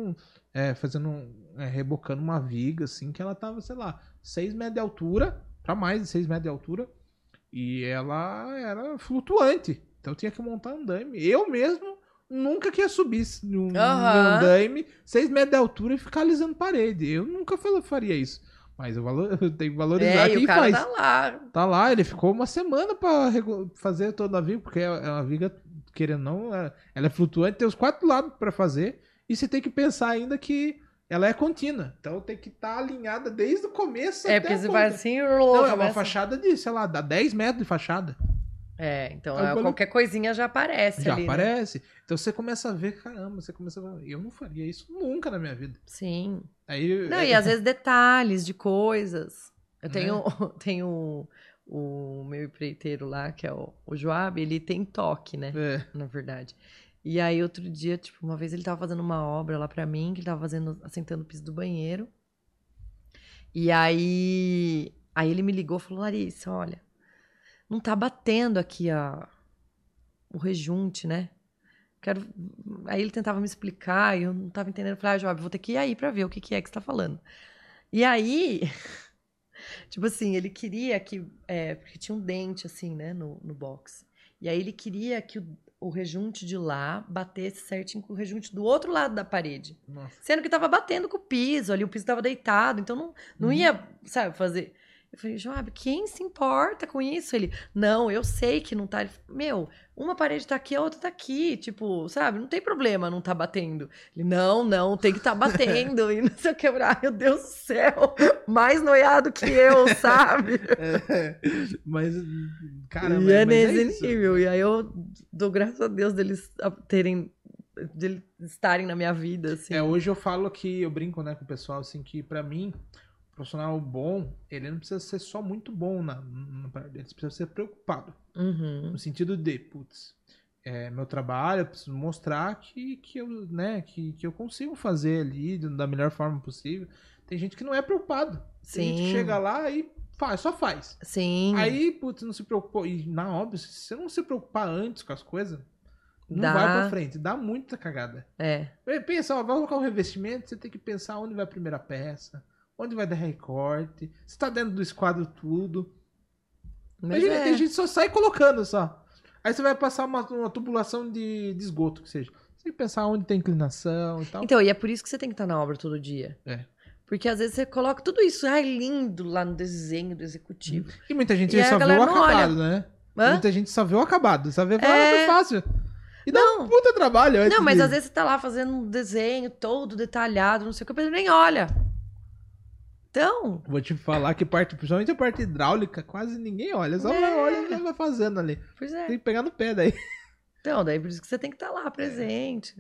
rebocando uma viga, assim, que ela tava, sei lá, 6 metros de altura, pra mais de 6 metros de altura, e ela era flutuante. Então eu tinha que montar andaime. Eu mesmo nunca que ia subir num andaime, 6 metros de altura e ficar alisando parede. Eu nunca faria isso. Mas eu tenho que valorizar quem e o cara faz. tá lá. Tá lá, ele ficou uma semana pra fazer toda a viga, porque é uma viga, querendo ou não, ela é flutuante, tem os 4 lados pra fazer, e você tem que pensar ainda que ela é contínua. Então tem que estar alinhada desde o começo até porque a você ponta. vai assim... Não, é uma fachada de, sei lá, dá 10 metros de fachada. Então qualquer coisinha já aparece já ali, aparece. Né? Então você começa a ver, caramba, eu não faria isso nunca na minha vida. Sim. Aí, não, e às vezes detalhes de coisas. Eu tenho o meu empreiteiro lá, que é o Joab, ele tem toque, né? Na verdade. E aí, outro dia, tipo, uma vez ele tava fazendo uma obra lá pra mim, que ele tava assentando o piso do banheiro. E aí ele me ligou e falou, Larissa, olha, não tá batendo aqui o rejunte, né? Aí ele tentava me explicar e eu não tava entendendo. Eu falei, Joab, vou ter que ir aí pra ver o que é que você tá falando. E aí, tipo assim, ele queria que... porque tinha um dente, assim, né, no box. E aí ele queria que o rejunte de lá batesse certinho com o rejunte do outro lado da parede. Nossa. Sendo que tava batendo com o piso ali, o piso tava deitado, então não ia, sabe, fazer... Eu falei, Joab, quem se importa com isso? Ele, não, eu sei que não tá. Ele, meu, uma parede tá aqui, a outra tá aqui. Tipo, sabe, não tem problema não tá batendo. Ele, não, tem que tá batendo. E não sei o que. Ai, meu Deus do céu, mais noiado que eu, sabe? Mas, caramba, e é nesse nível. E aí eu dou graças a Deus deles estarem na minha vida, assim. Hoje eu falo que, eu brinco, né, com o pessoal, assim, que pra mim... profissional bom, ele não precisa ser só muito bom ele precisa ser preocupado. No sentido de, meu trabalho, eu preciso mostrar que eu consigo fazer ali da melhor forma possível. Tem gente que não é preocupado. Tem gente que chega lá e só faz. Sim. Aí, não se preocupou. E na obra, se você não se preocupar antes com as coisas, não vai pra frente. Dá muita cagada. Pensa, vai colocar um revestimento, você tem que pensar onde vai a primeira peça. Onde vai dar recorte? Se tá dentro do esquadro tudo. Tem gente que só sai colocando só. Aí você vai passar uma tubulação de esgoto, que seja. Você tem que pensar onde tem inclinação e tal. Então, e é por isso que você tem que estar na obra todo dia. Porque às vezes você coloca tudo isso, lindo lá no desenho do executivo. E muita gente só vê o acabado, né? Muita gente só vê o acabado. Só vê foi fácil. E dá um puta trabalho. Não, mas às vezes você tá lá fazendo um desenho todo detalhado, não sei o que, a pessoa nem olha. Então... Vou te falar que principalmente a parte hidráulica, quase ninguém olha. Só vai olhando e vai fazendo ali. Pois é. Tem que pegar no pé daí. Então, daí por isso que você tem que estar lá, presente.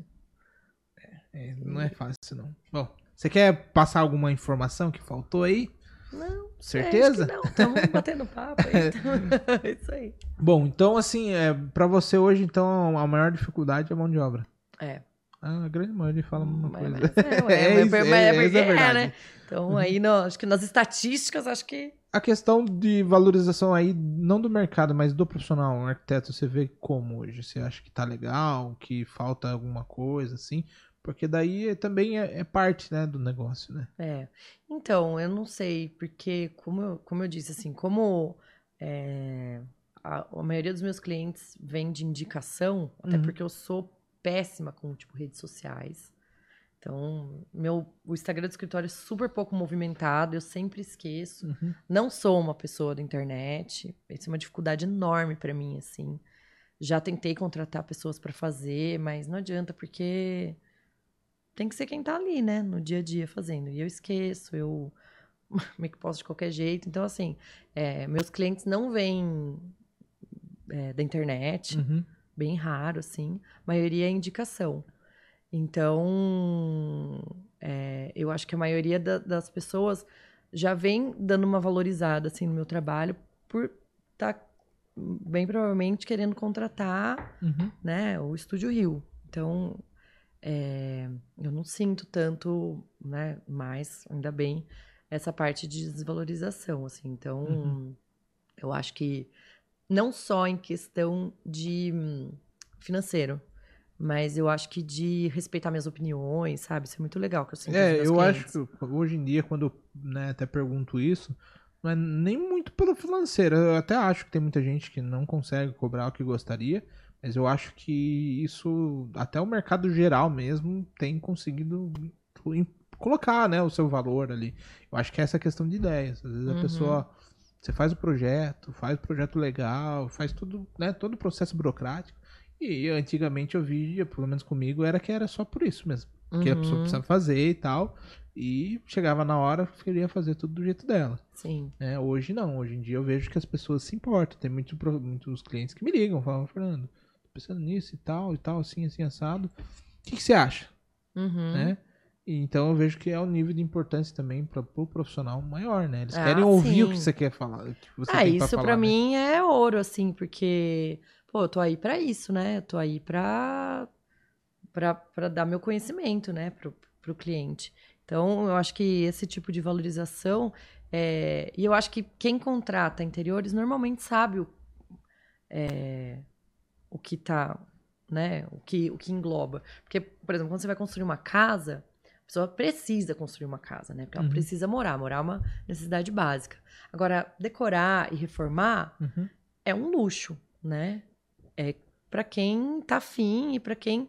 Não é fácil, não. Bom, você quer passar alguma informação que faltou aí? Não. Certeza? Não, estamos batendo papo aí. Então, é isso aí. Bom, então assim, pra você hoje, então, a maior dificuldade é a mão de obra. A grande maioria fala a mesma coisa. É verdade. Né? Então, aí, acho que nas estatísticas, acho que... A questão de valorização aí, não do mercado, mas do profissional, um arquiteto, você vê como hoje? Você acha que tá legal, que falta alguma coisa, assim? Porque daí também é parte, né, do negócio, né? Então, eu não sei, porque, como eu disse, assim, a maioria dos meus clientes vem de indicação, até porque eu sou péssima com, tipo, redes sociais. Então, o Instagram do escritório é super pouco movimentado, eu sempre esqueço. Não sou uma pessoa da internet, isso é uma dificuldade enorme pra mim, assim. Já tentei contratar pessoas pra fazer, mas não adianta, porque tem que ser quem tá ali, né, no dia a dia fazendo. E eu esqueço, eu meio que posso de qualquer jeito. Então, assim, meus clientes não vêm da internet, bem raro, assim. A maioria é indicação. Então, eu acho que a maioria das pessoas já vem dando uma valorizada, assim, no meu trabalho por estar, bem provavelmente, querendo contratar, né, o Estúdio Rio. Então, eu não sinto tanto, né, mais, ainda bem, essa parte de desvalorização, assim. Então, eu acho que não só em questão de financeiro, mas eu acho que de respeitar minhas opiniões, sabe? Isso é muito legal que eu sinto dos meus Eu acho clientes. que hoje em dia, quando eu, né, até pergunto isso, não é nem muito pelo financeiro. Eu até acho que tem muita gente que não consegue cobrar o que gostaria, mas eu acho que isso, até o mercado geral mesmo, tem conseguido colocar, né, o seu valor ali. Eu acho que é essa questão de ideias. Às vezes a pessoa, você faz o projeto legal, faz tudo, né, todo o processo burocrático. E antigamente eu via, pelo menos comigo, era que era só por isso mesmo. Que a pessoa precisava fazer e tal. E chegava na hora, queria fazer tudo do jeito dela. Sim. Hoje não. Hoje em dia eu vejo que as pessoas se importam. Tem muitos clientes que me ligam, falam, Fernando, tô pensando nisso e tal, assim, assim, assado. O que você acha? Né? E então eu vejo que é um nível de importância também para o profissional maior, né? Eles querem ouvir o que você quer falar. O que você tem isso falar, pra né? mim é ouro, assim, porque, pô, eu tô aí pra isso, né? Eu tô aí pra dar meu conhecimento, né, pro cliente. Então, eu acho que esse tipo de valorização, e eu acho que quem contrata interiores normalmente sabe o que tá, né, o que engloba. Porque, por exemplo, quando você vai construir uma casa, a pessoa precisa construir uma casa, né? Porque ela precisa morar é uma necessidade básica. Agora, decorar e reformar é um luxo, né? É para quem tá afim e para quem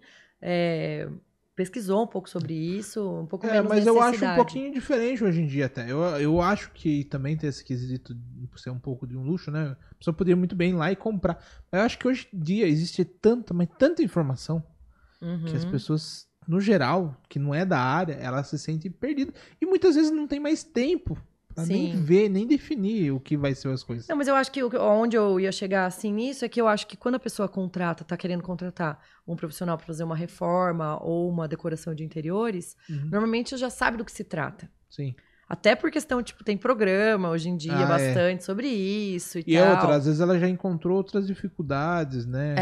pesquisou um pouco sobre isso, um pouco menos Mas eu acho um necessidade. pouquinho diferente hoje em dia até. Eu acho que também tem esse quesito por ser um pouco de um luxo, né? A pessoa poderia muito bem ir lá e comprar. Mas eu acho que hoje em dia existe tanta informação que as pessoas, no geral, que não é da área, elas se sentem perdidas. E muitas vezes não tem mais tempo pra nem Sim. ver, nem definir o que vai ser as coisas. Não, mas eu acho que onde eu ia chegar assim nisso é que eu acho que quando a pessoa tá querendo contratar um profissional para fazer uma reforma ou uma decoração de interiores, normalmente já sabe do que se trata. Sim. Até por questão, tipo, tem programa hoje em dia bastante sobre isso e tal. E outra, às vezes ela já encontrou outras dificuldades,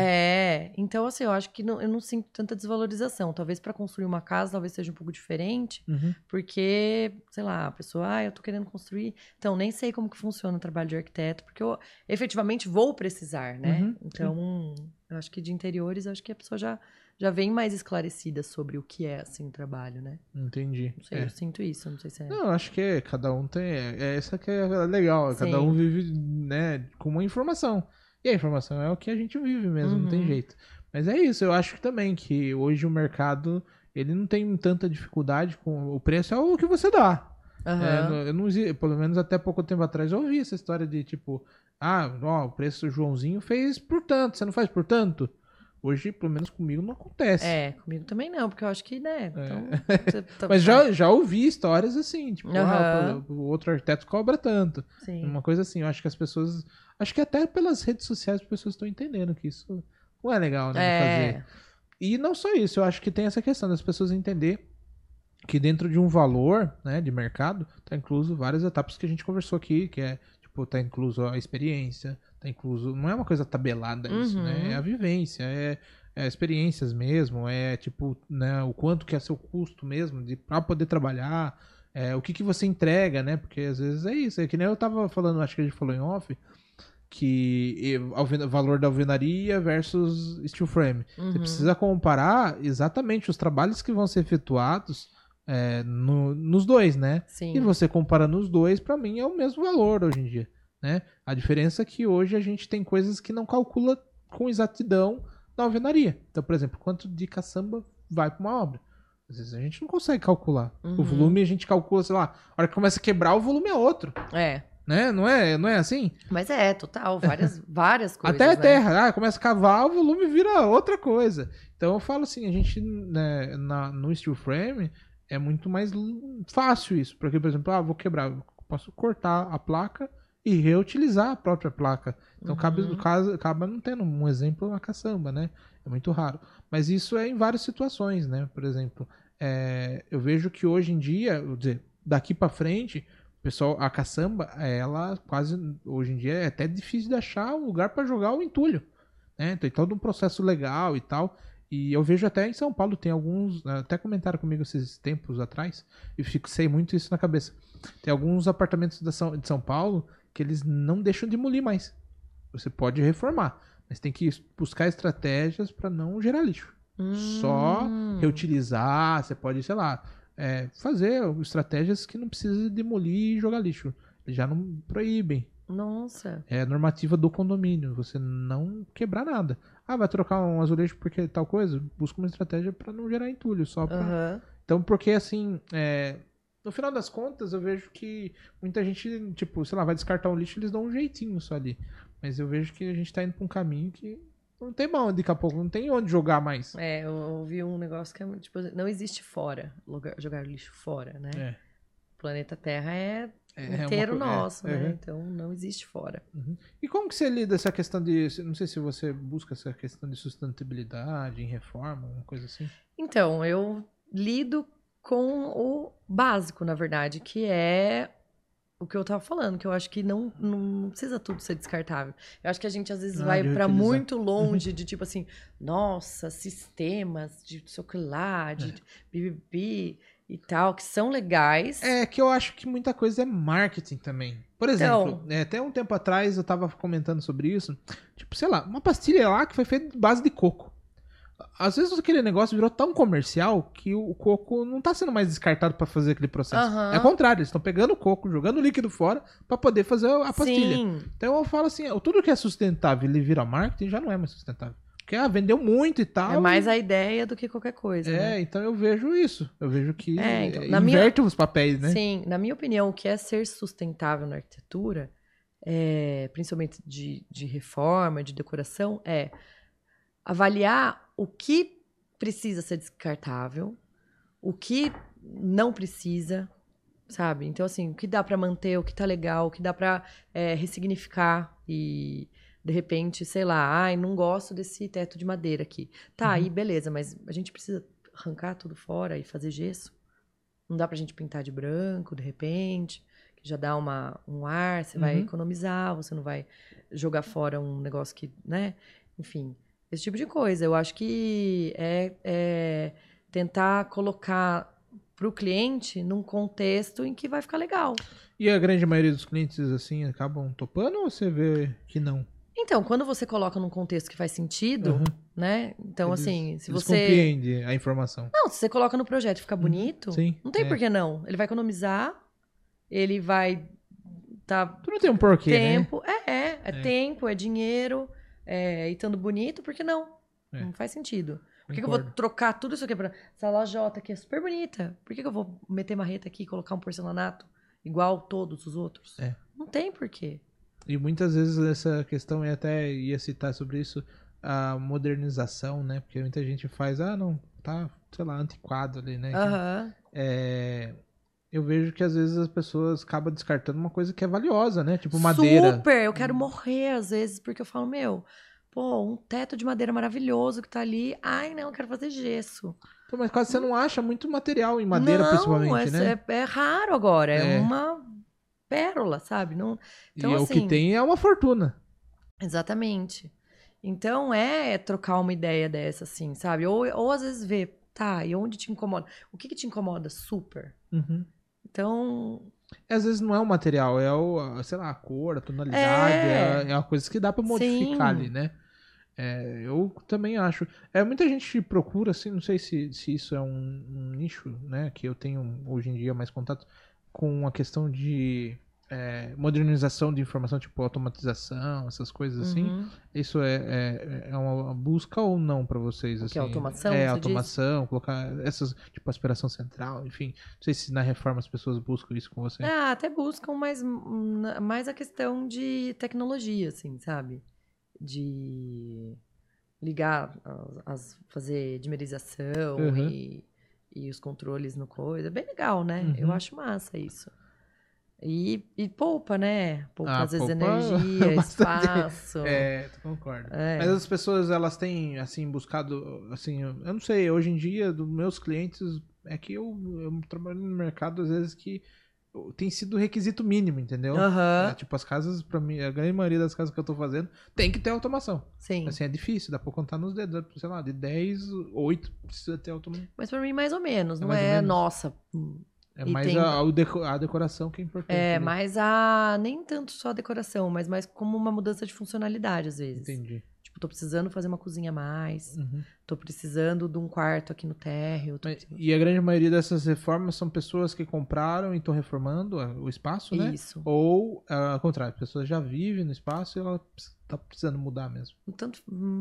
né? Então assim, eu acho que eu não sinto tanta desvalorização. Talvez para construir uma casa, talvez seja um pouco diferente, porque, sei lá, a pessoa, eu tô querendo construir, então nem sei como que funciona o trabalho de arquiteto, porque eu efetivamente vou precisar, né? Então, eu acho que de interiores, eu acho que a pessoa já vem mais esclarecida sobre o que é, assim, o trabalho, né? Entendi. Não sei, eu sinto isso, não sei se é... Não, acho que cada um tem. Essa que é legal. Sim. Cada um vive, né, com uma informação. E a informação é o que a gente vive mesmo, não tem jeito. Mas é isso, eu acho que também que hoje o mercado ele não tem tanta dificuldade com o preço, é o que você dá. Eu não, pelo menos até pouco tempo atrás eu ouvi essa história de tipo, o preço do Joãozinho fez por tanto, você não faz por tanto? Hoje, pelo menos comigo, não acontece. Comigo também não, porque eu acho que, né? Então, Mas já ouvi histórias assim, tipo, o outro arquiteto cobra tanto. Sim. Uma coisa assim, eu acho que as pessoas. Acho que até pelas redes sociais as pessoas estão entendendo que isso não é legal, né? De fazer. E não só isso, eu acho que tem essa questão das pessoas entender que dentro de um valor, né, de mercado, tá incluso várias etapas que a gente conversou aqui, que é, tipo, tá incluso a experiência, tá incluso, não é uma coisa tabelada isso, né, é a vivência, é experiências mesmo, é tipo, né, o quanto que é seu custo mesmo pra poder trabalhar, o que você entrega, né, porque às vezes é isso, é que nem eu tava falando, acho que a gente falou em off, que o valor da alvenaria versus steel frame. Você precisa comparar exatamente os trabalhos que vão ser efetuados nos dois, né? Sim. E você comparando os dois, pra mim é o mesmo valor hoje em dia, né? A diferença é que hoje a gente tem coisas que não calcula com exatidão na alvenaria. Então, por exemplo, quanto de caçamba vai pra uma obra? Às vezes a gente não consegue calcular. O volume a gente calcula, sei lá, a hora que começa a quebrar, o volume é outro. Né? Não é assim? Mas total, várias coisas. Até a terra, começa a cavar, o volume vira outra coisa. Então eu falo assim, a gente, né, no steel frame, é muito mais fácil isso. Porque, por exemplo, vou quebrar, posso cortar a placa e reutilizar a própria placa. Então acaba não tendo um exemplo na caçamba, né? É muito raro. Mas isso é em várias situações, né? Por exemplo, eu vejo que hoje em dia, vou dizer, daqui pra frente, o pessoal, a caçamba, ela quase, hoje em dia, é até difícil de achar um lugar pra jogar o entulho, né? Tem todo um processo legal e tal. E eu vejo até em São Paulo, tem alguns, até comentaram comigo esses tempos atrás, e fixei muito isso na cabeça. Tem alguns apartamentos de São Paulo que eles não deixam de demolir mais. Você pode reformar, mas tem que buscar estratégias para não gerar lixo. Só reutilizar, você pode, sei lá, fazer estratégias que não precisa demolir e jogar lixo. Eles já não proíbem. Nossa. É a normativa do condomínio, você não quebrar nada. Ah, vai trocar um azulejo porque tal coisa? Busca uma estratégia para não gerar entulho, só pra... Então, porque assim, no final das contas, eu vejo que muita gente, tipo, sei lá, vai descartar o lixo, eles dão um jeitinho só ali. Mas eu vejo que a gente tá indo pra um caminho que não tem mal, daqui a pouco não tem onde jogar mais. Eu ouvi um negócio que é, tipo, não existe fora, jogar lixo fora, né? O planeta Terra é inteiro nosso, né? Então não existe fora. E como que você lida essa questão de, não sei se você busca essa questão de sustentabilidade em reforma, uma coisa assim? Então, eu lido com o básico, na verdade, que é o que eu tava falando, que eu acho que não precisa tudo ser descartável. Eu acho que a gente às vezes vai para muito longe de tipo assim, nossa, sistemas de não sei o que lá, de bibibi e tal, que são legais. É que eu acho que muita coisa é marketing também. Por exemplo, até um tempo atrás eu tava comentando sobre isso, tipo, sei lá, uma pastilha lá que foi feita de base de coco. Às vezes aquele negócio virou tão comercial que o coco não tá sendo mais descartado para fazer aquele processo. É o contrário, eles estão pegando o coco, jogando o líquido fora para poder fazer a pastilha. Sim. Então eu falo assim, tudo que é sustentável e vira marketing já não é mais sustentável. Porque vendeu muito e tal. É mais a ideia do que qualquer coisa. né? Então eu vejo isso. Eu vejo que inverte os papéis, né? Sim, na minha opinião, o que é ser sustentável na arquitetura, principalmente de reforma, de decoração, é avaliar o que precisa ser descartável, o que não precisa, sabe? Então, assim, o que dá para manter, o que tá legal, o que dá para ressignificar e, de repente, sei lá, ai, não gosto desse teto de madeira aqui. Tá, aí beleza, mas a gente precisa arrancar tudo fora e fazer gesso? Não dá pra gente pintar de branco, de repente, que já dá um ar, você vai economizar, você não vai jogar fora um negócio que, né? Enfim, esse tipo de coisa. Eu acho que é tentar colocar pro cliente num contexto em que vai ficar legal. E a grande maioria dos clientes, assim, acabam topando ou você vê que não? Então, quando você coloca num contexto que faz sentido, né? Então, assim, se você... compreende a informação. Não, se você coloca no projeto e fica bonito, não tem por que não. Ele vai economizar, ele vai... Tu não tem um porquê, tempo, né? Tempo, é dinheiro, e estando bonito, por que não? Não faz sentido. Por que eu vou trocar tudo isso aqui pra essa lojota aqui? É super bonita. Por que eu vou meter marreta aqui e colocar um porcelanato igual todos os outros? Não tem porquê. E muitas vezes essa questão, eu até ia citar sobre isso, a modernização, né? Porque muita gente faz, não, tá, sei lá, antiquado ali, né? Eu vejo que às vezes as pessoas acabam descartando uma coisa que é valiosa, né? Tipo madeira. Super! Eu quero morrer às vezes, porque eu falo, um teto de madeira maravilhoso que tá ali. Ai, não, eu quero fazer gesso. Então, mas quase você não acha muito material em madeira, principalmente, né? É raro agora, é uma pérola, sabe? Não, então, e assim, o que tem é uma fortuna. Exatamente. Então, trocar uma ideia dessa, assim, sabe? Ou às vezes ver, tá, e onde te incomoda? O que te incomoda super? Então... Às vezes não é o material, sei lá, a cor, a tonalidade, é uma coisa que dá pra modificar ali, né? Eu também acho. Muita gente procura, assim, não sei se isso é um nicho, né? Que eu tenho hoje em dia mais contato com a questão de modernização de informação, tipo automatização, essas coisas assim. Isso é uma busca ou não para vocês? O assim? Que é automação? Automação, colocar essas, tipo aspiração central, enfim. Não sei se na reforma as pessoas buscam isso com você. Até buscam, mas mais a questão de tecnologia, assim, sabe? De ligar, fazer dimerização e os controles no coisa. É bem legal, né? Eu acho massa isso. E poupa, né? Poupa às vezes poupa energia, bastante. espaço. Concordo. É. Mas as pessoas, elas têm, assim, buscado, assim, eu não sei, hoje em dia, dos meus clientes, é que eu trabalho no mercado, às vezes, que tem sido requisito mínimo, entendeu? Tipo, as casas, pra mim, a grande maioria das casas que eu tô fazendo, tem que ter automação. Sim. Assim, é difícil, dá pra contar nos dedos, sei lá, de 10, 8 precisa ter automação. Mas pra mim, mais ou menos, não é nossa. É mais a decoração que é importante. Mais nem tanto só a decoração, mas mais como uma mudança de funcionalidade, às vezes. Entendi. Tipo, tô precisando fazer uma cozinha a mais, tô precisando de um quarto aqui no térreo. E a grande maioria dessas reformas são pessoas que compraram e estão reformando o espaço, né? Isso. Ou, ao contrário, a pessoa já vive no espaço e ela tá precisando mudar mesmo. Tanto,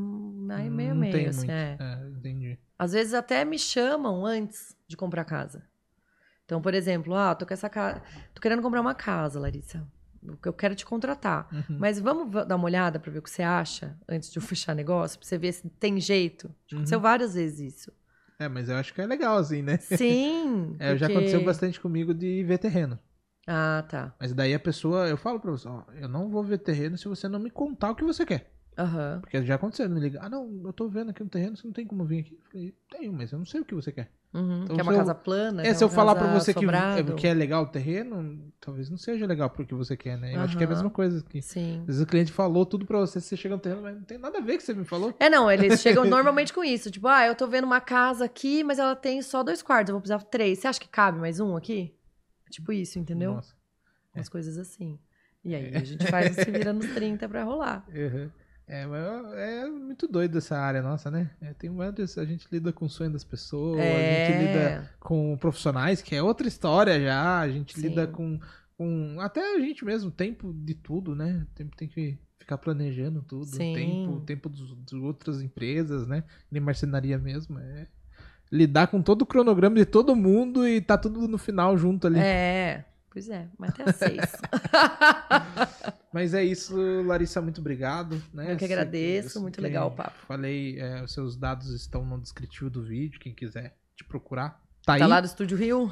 meio, assim, entendi. Às vezes até me chamam antes de comprar casa. Então, por exemplo, tô com essa casa, tô querendo comprar uma casa, Larissa. Eu quero te contratar. Mas vamos dar uma olhada pra ver o que você acha antes de eu fechar negócio, pra você ver se tem jeito. Aconteceu várias vezes isso. Mas eu acho que é legal, assim, né? Sim. Já aconteceu bastante comigo de ver terreno. Ah, tá. Mas daí a pessoa, eu falo pra você, eu não vou ver terreno se você não me contar o que você quer. Porque já aconteceu, me liga, não, eu tô vendo aqui um terreno, você não tem como vir aqui. Eu falei, tenho, mas eu não sei o que você quer. Então, quer uma casa plana? Se eu falar pra você que é legal o terreno, talvez não seja legal pro que você quer, né? Eu acho que é a mesma coisa aqui. Sim. Às vezes o cliente falou tudo pra você chega no terreno, mas não tem nada a ver com o que você me falou. Não, eles chegam normalmente com isso. Tipo, eu tô vendo uma casa aqui, mas ela tem só 2 quartos, eu vou precisar de 3. Você acha que cabe mais um aqui? Tipo isso, entendeu? Nossa. Umas coisas assim. E aí a gente faz se vira nos 30 pra rolar. Mas é muito doido essa área nossa, né? A gente lida com o sonho das pessoas, a gente lida com profissionais, que é outra história já, a gente lida com até a gente mesmo, tempo de tudo, né? Tempo tem que ficar planejando tudo, tempo de outras empresas, né? Nem marcenaria mesmo, lidar com todo o cronograma de todo mundo e tá tudo no final junto ali. Pois é, mas até às 6. Mas é isso, Larissa, muito obrigado. Né? Eu que agradeço, muito legal o papo. Falei, os seus dados estão no descritivo do vídeo, quem quiser te procurar. Tá aí? Tá lá do Estúdio Rio?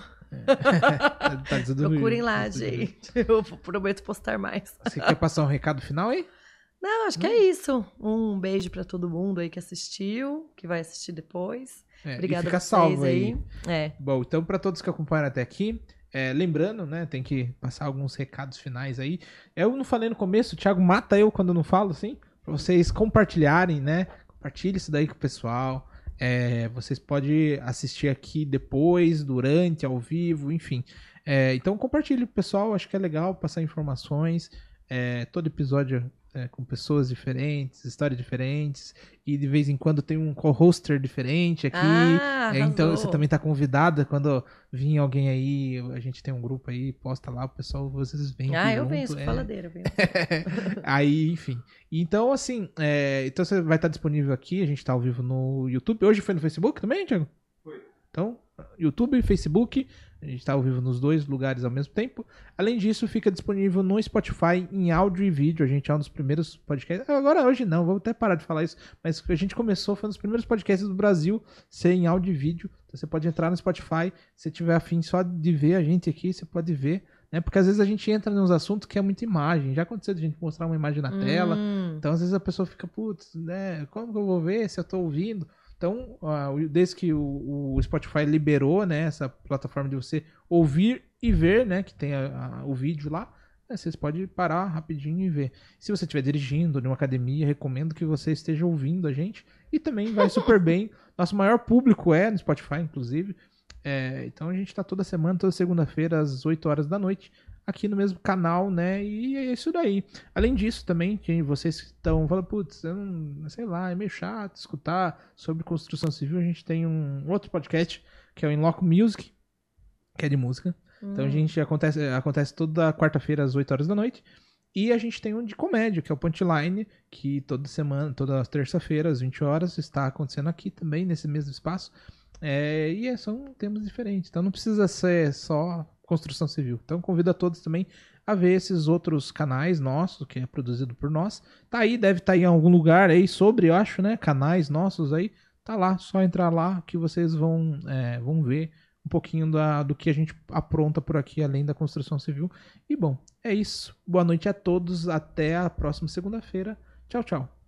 Tá dizendo Procurem lá, gente. Eu prometo postar mais. Você quer passar um recado final aí? Não, acho que é isso. Um beijo pra todo mundo aí que assistiu, que vai assistir depois. Obrigada e fica a vocês salvo aí. Bom, então pra todos que acompanharam até aqui, lembrando, né, tem que passar alguns recados finais aí. Eu não falei no começo, o Thiago mata eu quando eu não falo, assim, pra vocês compartilharem, né, compartilhe isso daí com o pessoal. Vocês podem assistir aqui depois, durante, ao vivo, enfim. Então compartilhe com o pessoal, acho que é legal passar informações. Todo episódio com pessoas diferentes, histórias diferentes, e de vez em quando tem um co-hoster diferente aqui. Então você também tá convidada, quando vir alguém aí, a gente tem um grupo aí, posta lá, o pessoal, vocês vêm aqui eu junto. venho, sou faladeira, eu venho. Aí, enfim. Então, assim, então você vai estar disponível aqui, a gente tá ao vivo no YouTube. Hoje foi no Facebook também, Thiago? Foi. Então, YouTube e Facebook, a gente tá ao vivo nos dois lugares ao mesmo tempo. Além disso, fica disponível no Spotify em áudio e vídeo. A gente é um dos primeiros podcasts. Agora, hoje não, vou até parar de falar isso. Mas a gente começou, foi um dos primeiros podcasts do Brasil ser em áudio e vídeo. Então você pode entrar no Spotify, se tiver afim só de ver a gente aqui, você pode ver. Né? Porque às vezes a gente entra nos assuntos que é muita imagem. Já aconteceu de a gente mostrar uma imagem na tela. Então às vezes a pessoa fica, putz, né? Como que eu vou ver se eu tô ouvindo? Então, desde que o Spotify liberou, né, essa plataforma de você ouvir e ver, né, que tem o vídeo lá, vocês podem parar rapidinho e ver. Se você estiver dirigindo em uma academia, recomendo que você esteja ouvindo a gente. E também vai super bem. Nosso maior público no Spotify, inclusive. Então a gente está toda semana, toda segunda-feira, às 8 horas da noite, aqui no mesmo canal, né? E é isso daí. Além disso, também, que vocês que estão falando, putz, eu não sei lá, é meio chato escutar sobre construção civil. A gente tem um outro podcast, que é o Inloco Music, que é de música. Então a gente acontece toda quarta-feira, às 8 horas da noite. E a gente tem um de comédia, que é o Punchline, que toda semana, toda terça-feira, às 20 horas, está acontecendo aqui também, nesse mesmo espaço. São temas diferentes. Então não precisa ser só construção civil. Então convido a todos também a ver esses outros canais nossos, que é produzido por nós. Tá aí, deve estar em algum lugar aí sobre, eu acho, né? Canais nossos aí. Tá lá, só entrar lá que vocês vão ver um pouquinho do que a gente apronta por aqui, além da construção civil. E bom, é isso. Boa noite a todos. Até a próxima segunda-feira. Tchau, tchau.